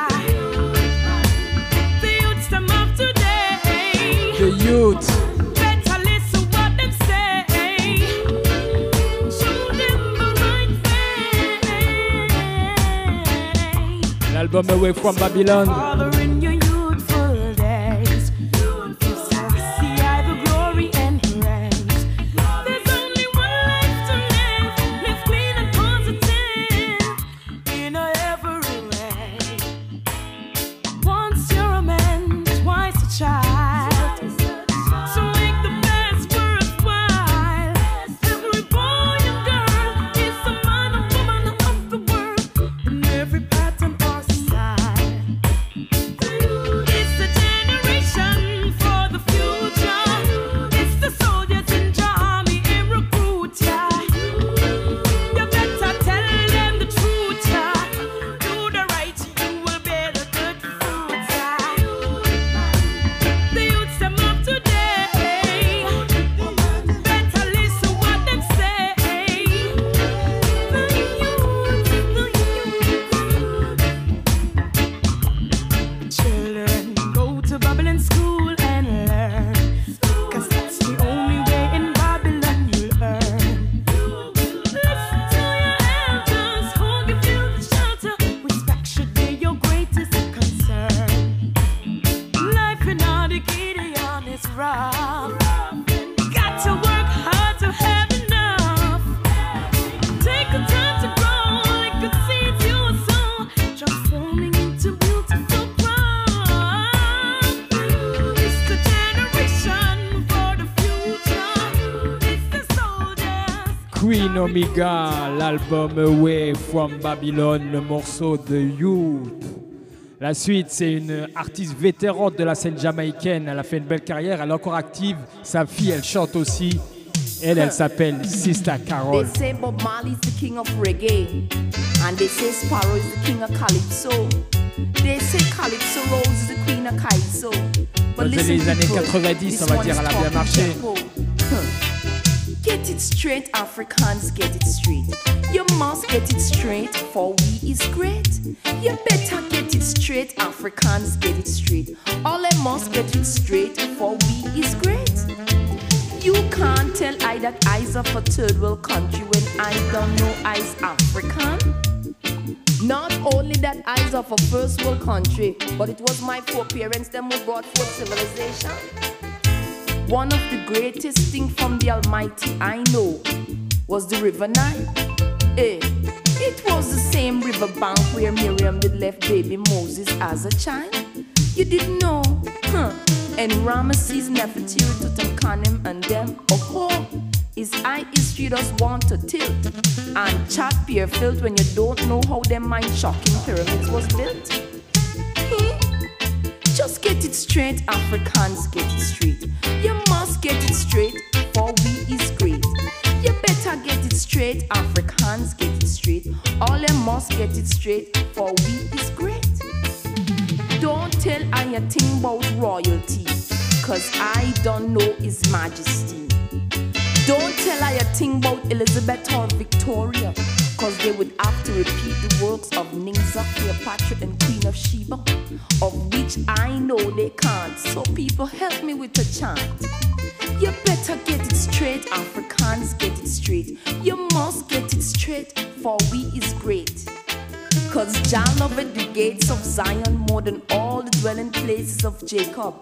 The youths them of today. The youth. Better listen what them say. Show them the right way. L'album Away from Babylon. Father, in your youthful days, give Selassie the glory and praise. There's only one life to live. Live clean and positive in every way. Once you're a man, twice a child. So make the best worthwhile. Every boy and girl is a man and woman of the world, in every pattern or style. The Omega, l'album Away from Babylon, le morceau de Youth. La suite, c'est une artiste vétérante de la scène jamaïcaine. Elle a fait une belle carrière, elle est encore active. Sa fille, elle chante aussi. Elle, elle s'appelle Sister Carol. They say Bob Marley's the king of reggae, and they say Sparrow is the king of calypso. They say Calypso Rose is the queen of Calypso. But Dans listen, les années people, quatre-vingt-dix, this on va one dire, is elle a bien talking marché. tempo. Huh. Get it straight, Africans, get it straight. You must get it straight, for we is great. You better get it straight, Africans, get it straight. All I must get it straight, for we is great. You can't tell I that I's of a third world country when I don't know I's African. Not only that I's of a first world country, but it was my foreparents them who brought forth civilization. One of the greatest things from the Almighty I know was the River Nile. Eh, it was the same river bank where Miriam did left baby Moses as a child. You didn't know, huh? And Ramesses, Nefertiti, Tutankhamun and them, oh, oh, is I history does want to tilt and chat peer filled when you don't know how them mind-shocking pyramids was built. Hmm? Just get it straight, Africans, get it straight. You must get it straight, for we is great. You better get it straight, Africans, get it straight. All them must get it straight, for we is great. Don't tell I a thing about royalty, cause I don't know His Majesty. Don't tell I a thing about Elizabeth or Victoria, cause they would have to repeat the works of Ningza, Cleopatra and Queen of Sheba, of which I know they can't. So people help me with a chant. You better get it straight, Africans, get it straight. You must get it straight, for we is great. Cause Jah loveth the gates of Zion more than all the dwelling places of Jacob.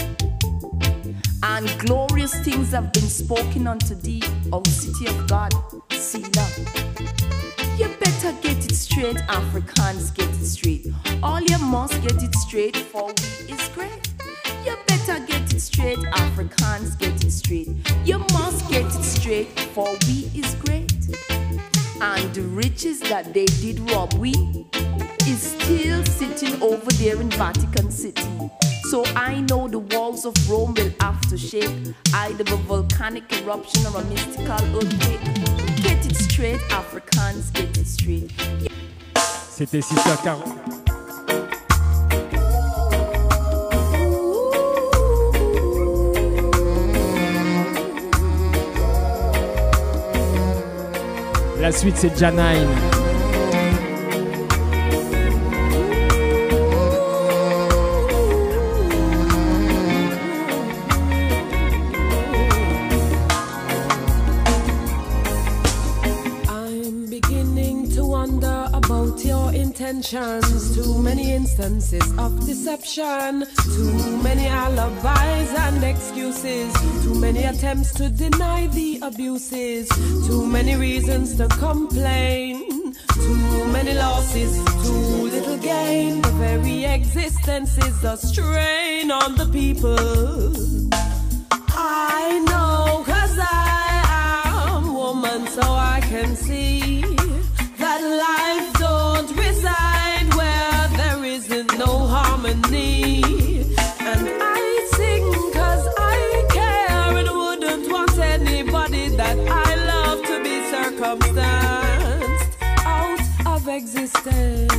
And glorious things have been spoken unto thee, O city of God, Selah. You better get it straight, Africans, get it straight. All you must get it straight, for we is great. You better get it straight, Africans, get it straight. You must get it straight, for we is great. And the riches that they did rob we is still sitting over there in Vatican City. So I know the walls of Rome will have to shake, either a volcanic eruption or a mystical earthquake. Get it straight, Africans, get it straight. C'était Sister Carol. La suite, c'est Janine. I'm beginning to wonder about your intentions. Too many instances of deception, too many alibis and excuses, too many attempts to deny the abuses, too many reasons to complain, too many losses, too little gain. The very existence is a strain on the people. I know, cause I am woman, so I can see that life don't reside where there isn't no harmony. And I sing cause I care and wouldn't want anybody that I love to be circumstanced out of existence.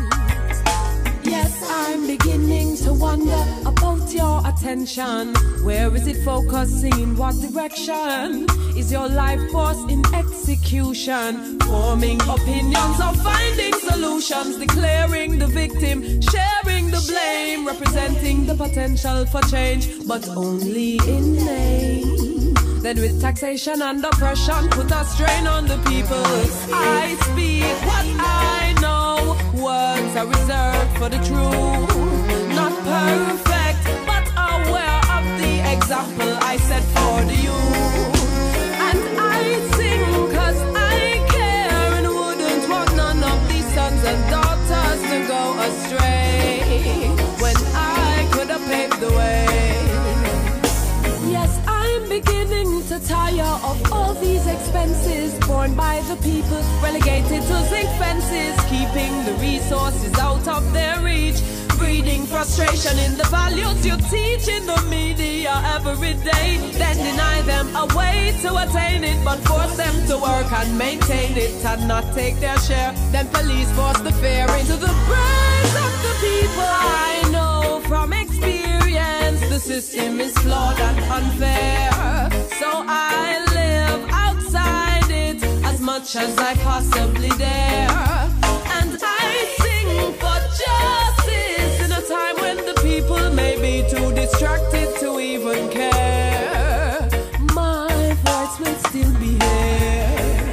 Yes, I'm beginning to wonder about your attention. Where is it focusing? What direction? Is your life force in execution? Forming opinions or finding solutions? Declaring the victim, sharing the blame, representing the potential for change, but only in name. Then with taxation and oppression, put a strain on the people. I speak what I know. Words are reserved for the true. Not perfect, but aware of the example I set for the youth. And I sing cause I care and wouldn't want none of these sons and daughters to go astray when I could have paved the way. Yes, I'm beginning to tire of all these expectations. offenses borne by the people, relegated to zinc fences, keeping the resources out of their reach, breeding frustration in the values you teach in the media every day, then deny them a way to attain it, but force them to work and maintain it and not take their share. Then police force the fear into the brains of the people. I know from experience the system is flawed and unfair, so I live outside it as much as I possibly dare, and I sing for justice in a time when the people may be too distracted to even care. My voice will still be here.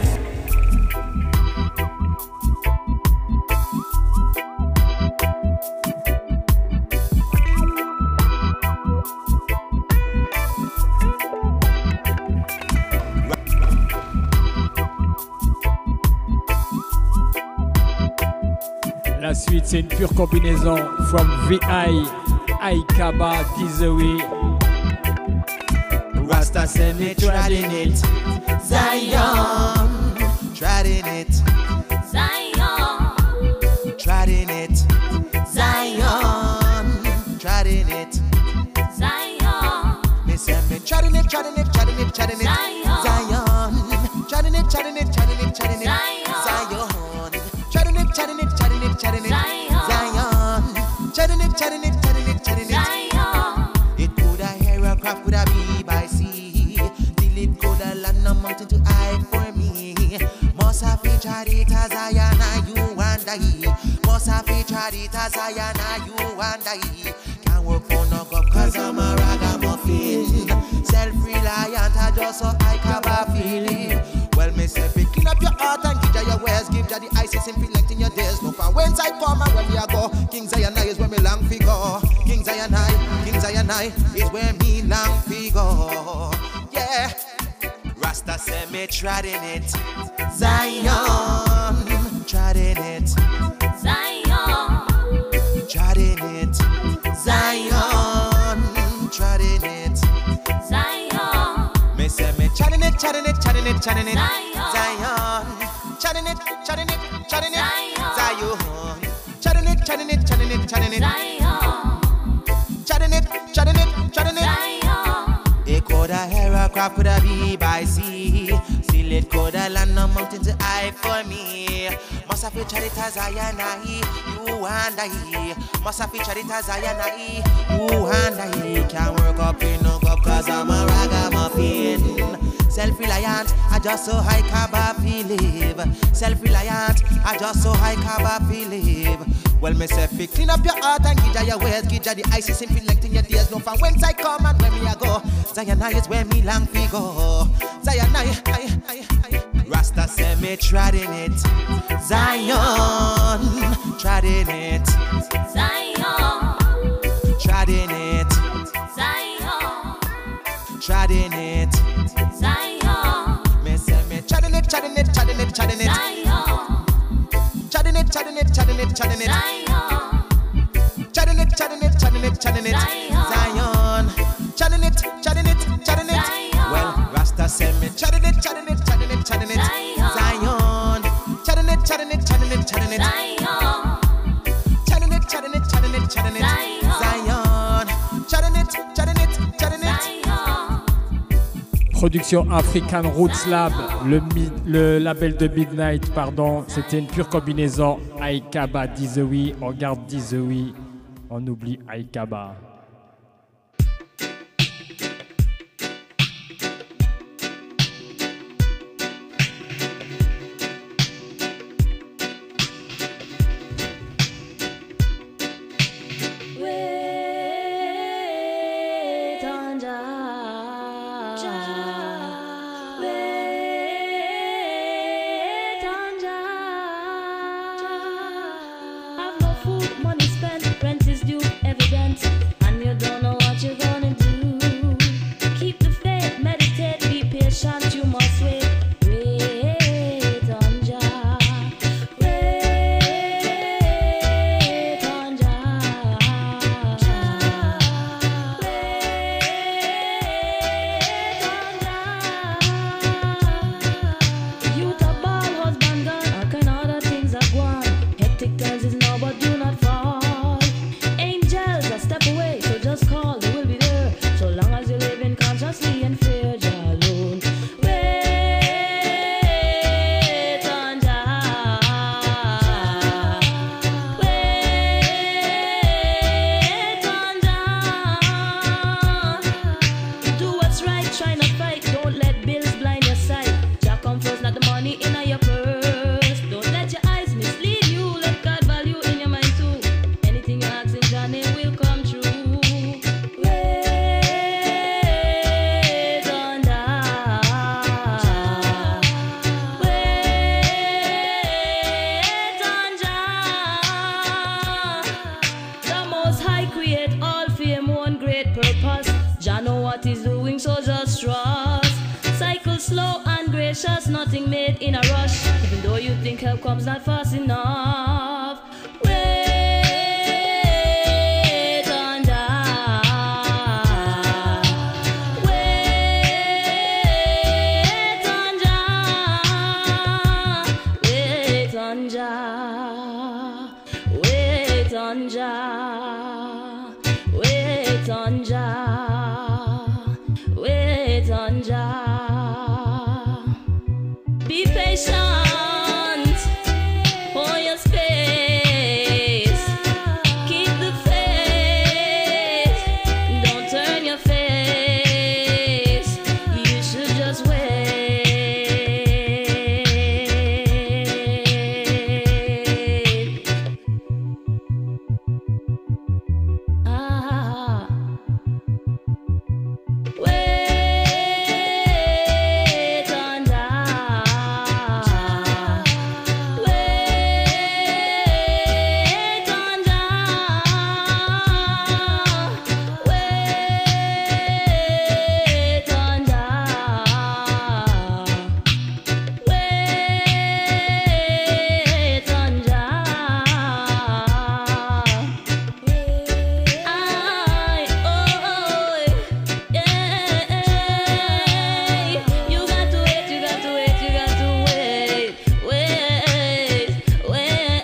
La suite, c'est une pure combinaison from V I, Aikaba, Dizoe. Rasta send me treading it, Zion, treading it, Zion, treading it, Zion, treading it, Zion. Me say me treading it, treading it, treading it, treading it, Zion, treading it, treading it, treading it, treading it, Zion. Chatting it, chatting it, chatting it, chatting it, Zion. Chatting it, chatting it, chatting it, chatting it, Zion. It could a aircraft, could a be by sea. Till it could a land a mountain to hide for me. Must have featured it as Zion, you and I. Must have featured it as Zion, you and I. Can't work for no cup cause I'm a ragamuffin. Self-reliant, I just so I can feeling. Well, me say, clean up your heart and give your ways. Give ya the ISIS inflicting your days. No for whence I come and where me I go. King Zion is where me long figure. King Zion I, King Zion I is where me long figure. Yeah. Rasta say me treading it, Zion, treading it, Zion, treading it, Zion, treading it, Zion. Me say me treading it, treading it, treading it, treading it, Zion, treading it, treading it, treading it, Zion, treading it, treading it, treading it, treading it, Zion, treading it, treading it, treading it, Zion. It could a aircraft, could a be by sea. Still it could a land on mountain to hide for me. Must have featured it as Zion, you and I. Must have featured it as Zion, you and I. Can't work up in no cup cause I'm a ragamuffin. Self-reliant, I just so high cabba believe. Self-reliant, I just so high cabba believe. Well, me say, clean up your heart and give your ways. Give the ISIS inflicting your tears. No from whence I come and where me I go. Zion is where me long figure. Zion I, I, I, I. Rasta say me treading it, Zion, treading it, Zion, treading it, Zion, treading it, Zion. Me say me treading it, treading it, treading it, treading it, Zion, treading it, treading it, treading it, treading it, Zion, treading it, treading it, treading it, treading it, Zion, treading it, treading it, treading it. Well, Rasta say me treading it, treading it, treading it, treading it, Zion, treading it, treading it, treading it, treading it, Zion, treading it, treading it, treading it, treading it, Zion, treading it, treading it, treading it. Production African Roots Lab, le, mi- le label de Midnight, pardon. C'était une pure combinaison. Aikaba, Dizoe, on garde Dizoe, on oublie Aikaba. Money spent, rent is due, evidence. in a rush, even though you think help comes not fast enough. Wait on Jah. Wait on Jah. Wait on Jah. Wait on Jah. Wait on Jah. Wait on Jah. Be patient, hold your space, keep the faith, don't turn your face, you should just wait. Ah. Wait on Jah. Wait on Jah. Wait on Jah. Wait on Jah. I, oh, yeah. You got to wait, you got to wait, you got to wait, wait, wait.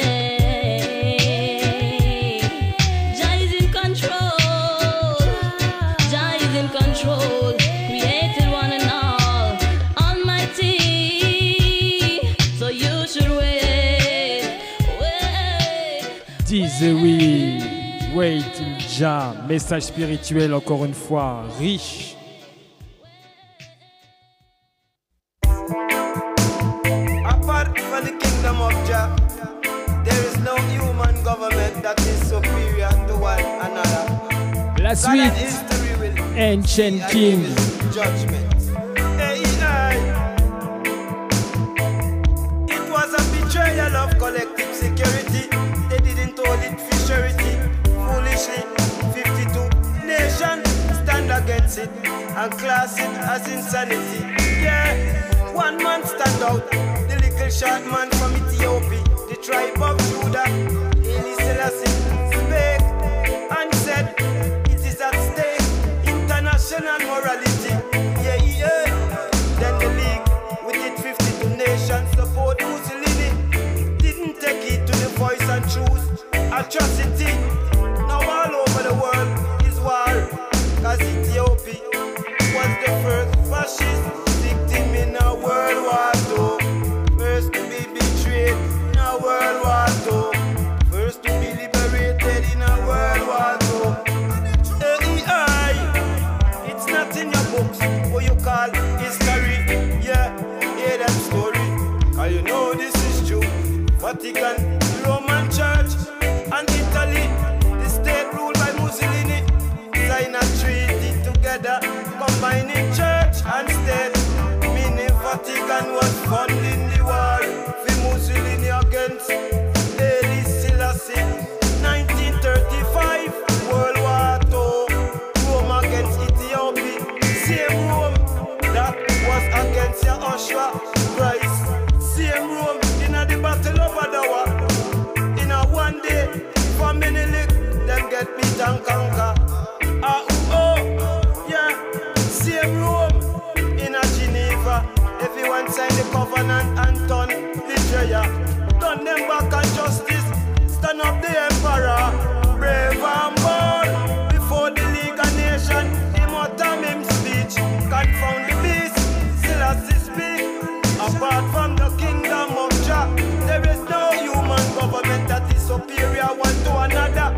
Jah is in control, Jah is in control, created one and all, Almighty, so you should wait, wait. Disez-oui, wait in Jah. Message spirituel encore une fois, riche. Apart from the kingdom of Jah, there is no human government that is superior to one another. La God suite, and history will Ancient King. judgment. Hey, hey. It was a betrayal of collective security. They didn't hold it for charity. Foolishly, fifty-two nations stand against it and class it as insanity. Yeah, one man stand out, the little short man from Ethiopia, the tribe of Judah. Haile Selassie spake and said, it is at stake, international morality. Yeah, yeah. Then the league, with its fifty-two nations, support Mussolini. Didn't take it to the voice and choose atrocity. Now all over the world is war, cause Ethiopia was the first fascist victim in a World War Two. First to be betrayed in a World War Two. First to be liberated in a World War Two. A E I, it's not in your books, what you call history. Yeah, hear them story, cause you know this is true. Vatican, the Roman Church, and Italy, the state ruled by Mussolini. Sign a treaty together, combining church and state. Meaning Vatican was funding the war for Mussolini against Haile Selassie. nineteen thirty-five, World War Two, Rome against Ethiopia. Same Rome that was against Yahushua Christ. Same Rome in the Battle of Adawa. In a one day, for many lick, them get beat and conquer. Ah, oh, yeah, same Rome in a Geneva. Everyone signed the covenant and turn Literature. Turn them back on justice. Stand up the emperor, brave and bold. Before the League of Nations, him out of him speech. Confound the beast, Selassie speak. Apart from the kingdom of Jah, there is no human government that is superior one to another.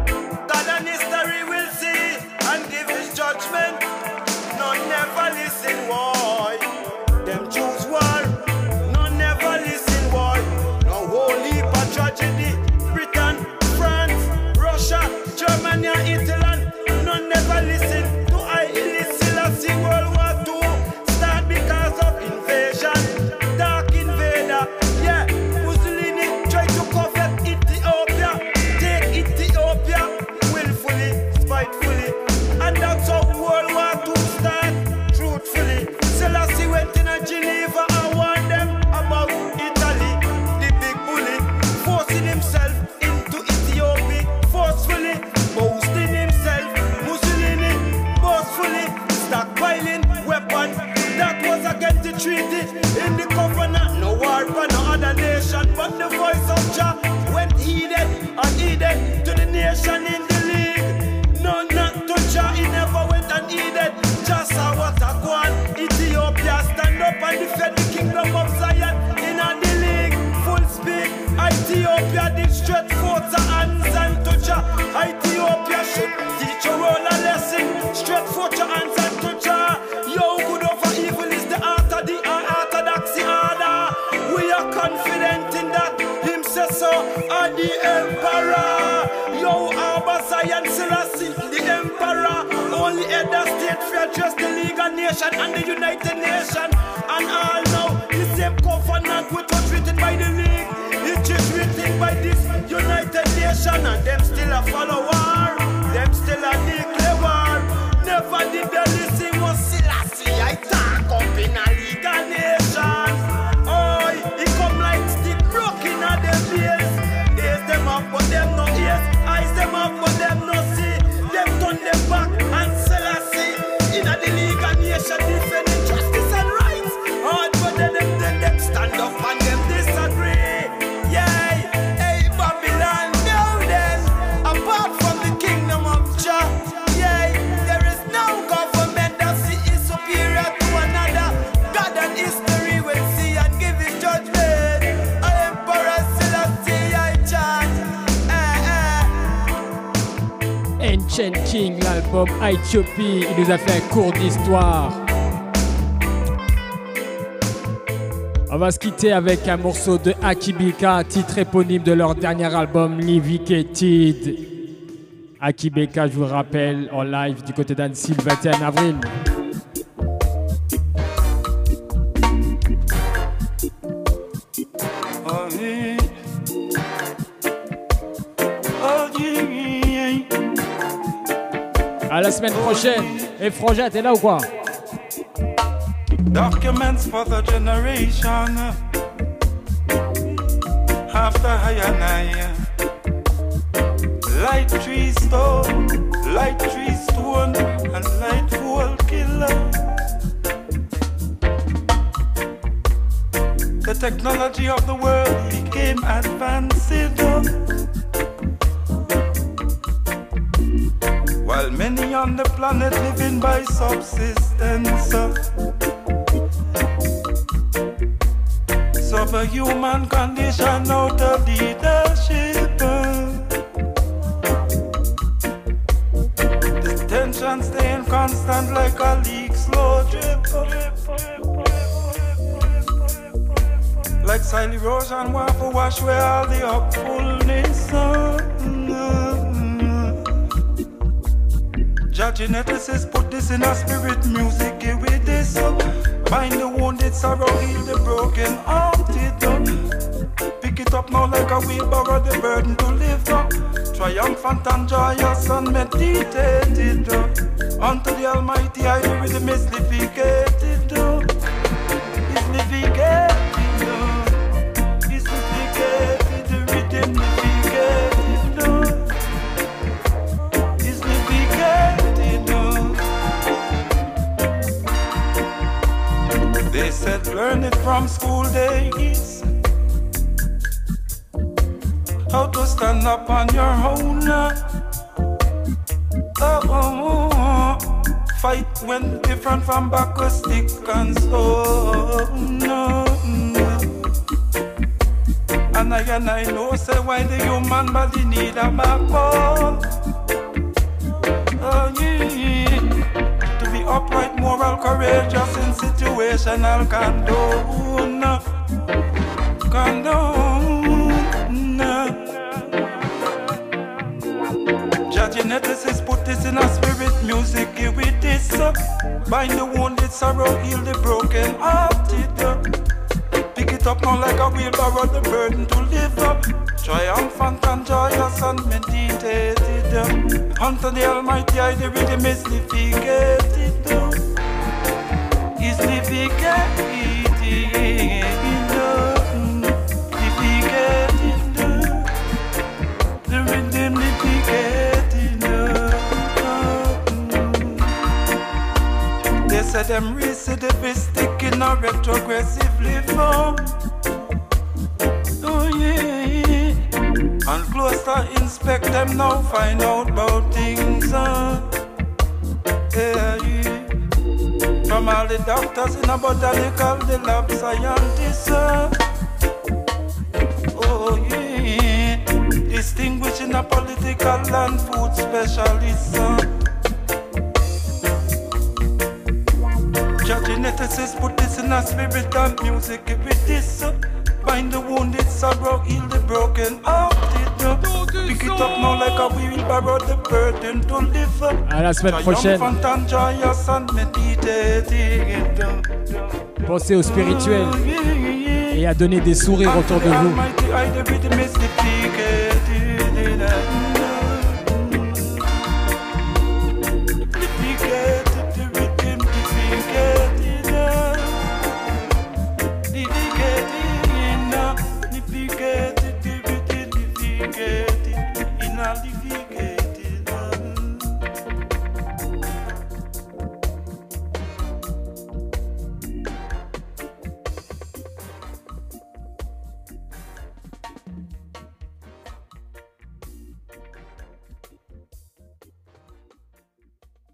God and history will see and give his judgment. None never listen why them choose war. None never listen why. No whole heap of tragedy. Britain, France, Russia, Germany and Italy. None never listen to Haile Selassie. World War Two start because of invasion. Dark invader. Yeah, Mussolini try to cover Ethiopia. Take Ethiopia willfully, spitefully. And that's how World War Two start, truthfully. Selassie went in a Geneva and warned them. stretch forth your hands and touch her. Ethiopia should teach you all a lesson. Stretch forth your hands and touch her. Yo, good over evil is the art of the orthodoxy order. We are confident in that. Him says so, are the emperor. Yo, Abba Zion Selassie, the emperor. Only head the state for just the League of Nations and the United Nations. And all now, the same covenant which was written by the League. It is written by this United Nations. And them still a follow war. Them still a declare war. Never did they listen was Selassie. I talk up in a League of Nations. Oh, he come like stick broken at them ears. Ears them up but them no ears. Eyes them up but them no see. Them turn them back and Selassie in a the League of Nations defending justice and rights. Hard but then them, then them stand up and them disagree. Yeah, hey Babylon, now then, apart from the kingdom of Jah, yeah, there is no government that see is superior to another. God and history will see and give his judgment. I Emperor Selassie, I chant. Ancient King, l'album Éthiopie, il nous a fait un cours d'histoire. On va se quitter avec un morceau de Akibeka, titre éponyme de leur dernier album Levicated. Akibeka, je vous rappelle, en live du côté d'Annecy le vingt et un avril. À la semaine prochaine. Et Frangin, t'es là ou quoi? Documents for the generation after I and I. Light tree stone, light tree stone, and light full killer. The technology of the world became advanced, while many on the planet living by subsistence. Of a human condition out of leadership. This tension staying constant like a leak slow drip. Like soil erosion want to wash away all the upfulness. Jah geneticists put this in a spirit music, give with this up. Bind the wounded, sorrow, heal the broken hearted. Pick it up now like a wheelbarrow, the burden to lift up. Triumphant and joyous and meditated. Unto the Almighty, I do with the mystificated. It's mystificated. It's mystificated, the rhythm mystificated. It's mystificated. They said learn it from school days, how to stand up on your own. Oh, fight when different from back a stick and stone. And I and I know say why the human body need a backbone. Oh yeah. Upright, moral, courageous in situational condone. Condone. Jah geneticists put this in a spirit music, give it this. Bind the wounded, sorrow, heal the broken hearted. Pick it up now like a wheelbarrow, the burden to live up. Triumphant and joyous and meditated. Unto the Almighty, I the rhythm is mystificated. Is mystificated. Mystificated. The rhythm mystificated. They said them recidivistic in a retrogressively form. Oh yeah. And closer inspect them now, find out about things. Uh. Yeah, yeah. From all the doctors in a botanical, the lab scientists. Uh. Oh yeah. medical and food specialist. Geneticist put this in a spirit and music, give it this up. Bind the wounded sorrow, heal the broken hearted. Pick it up now like a wheelbarrow, the burden to live up. À la semaine prochaine. Pensez au spirituel et à donner des sourires autour de vous.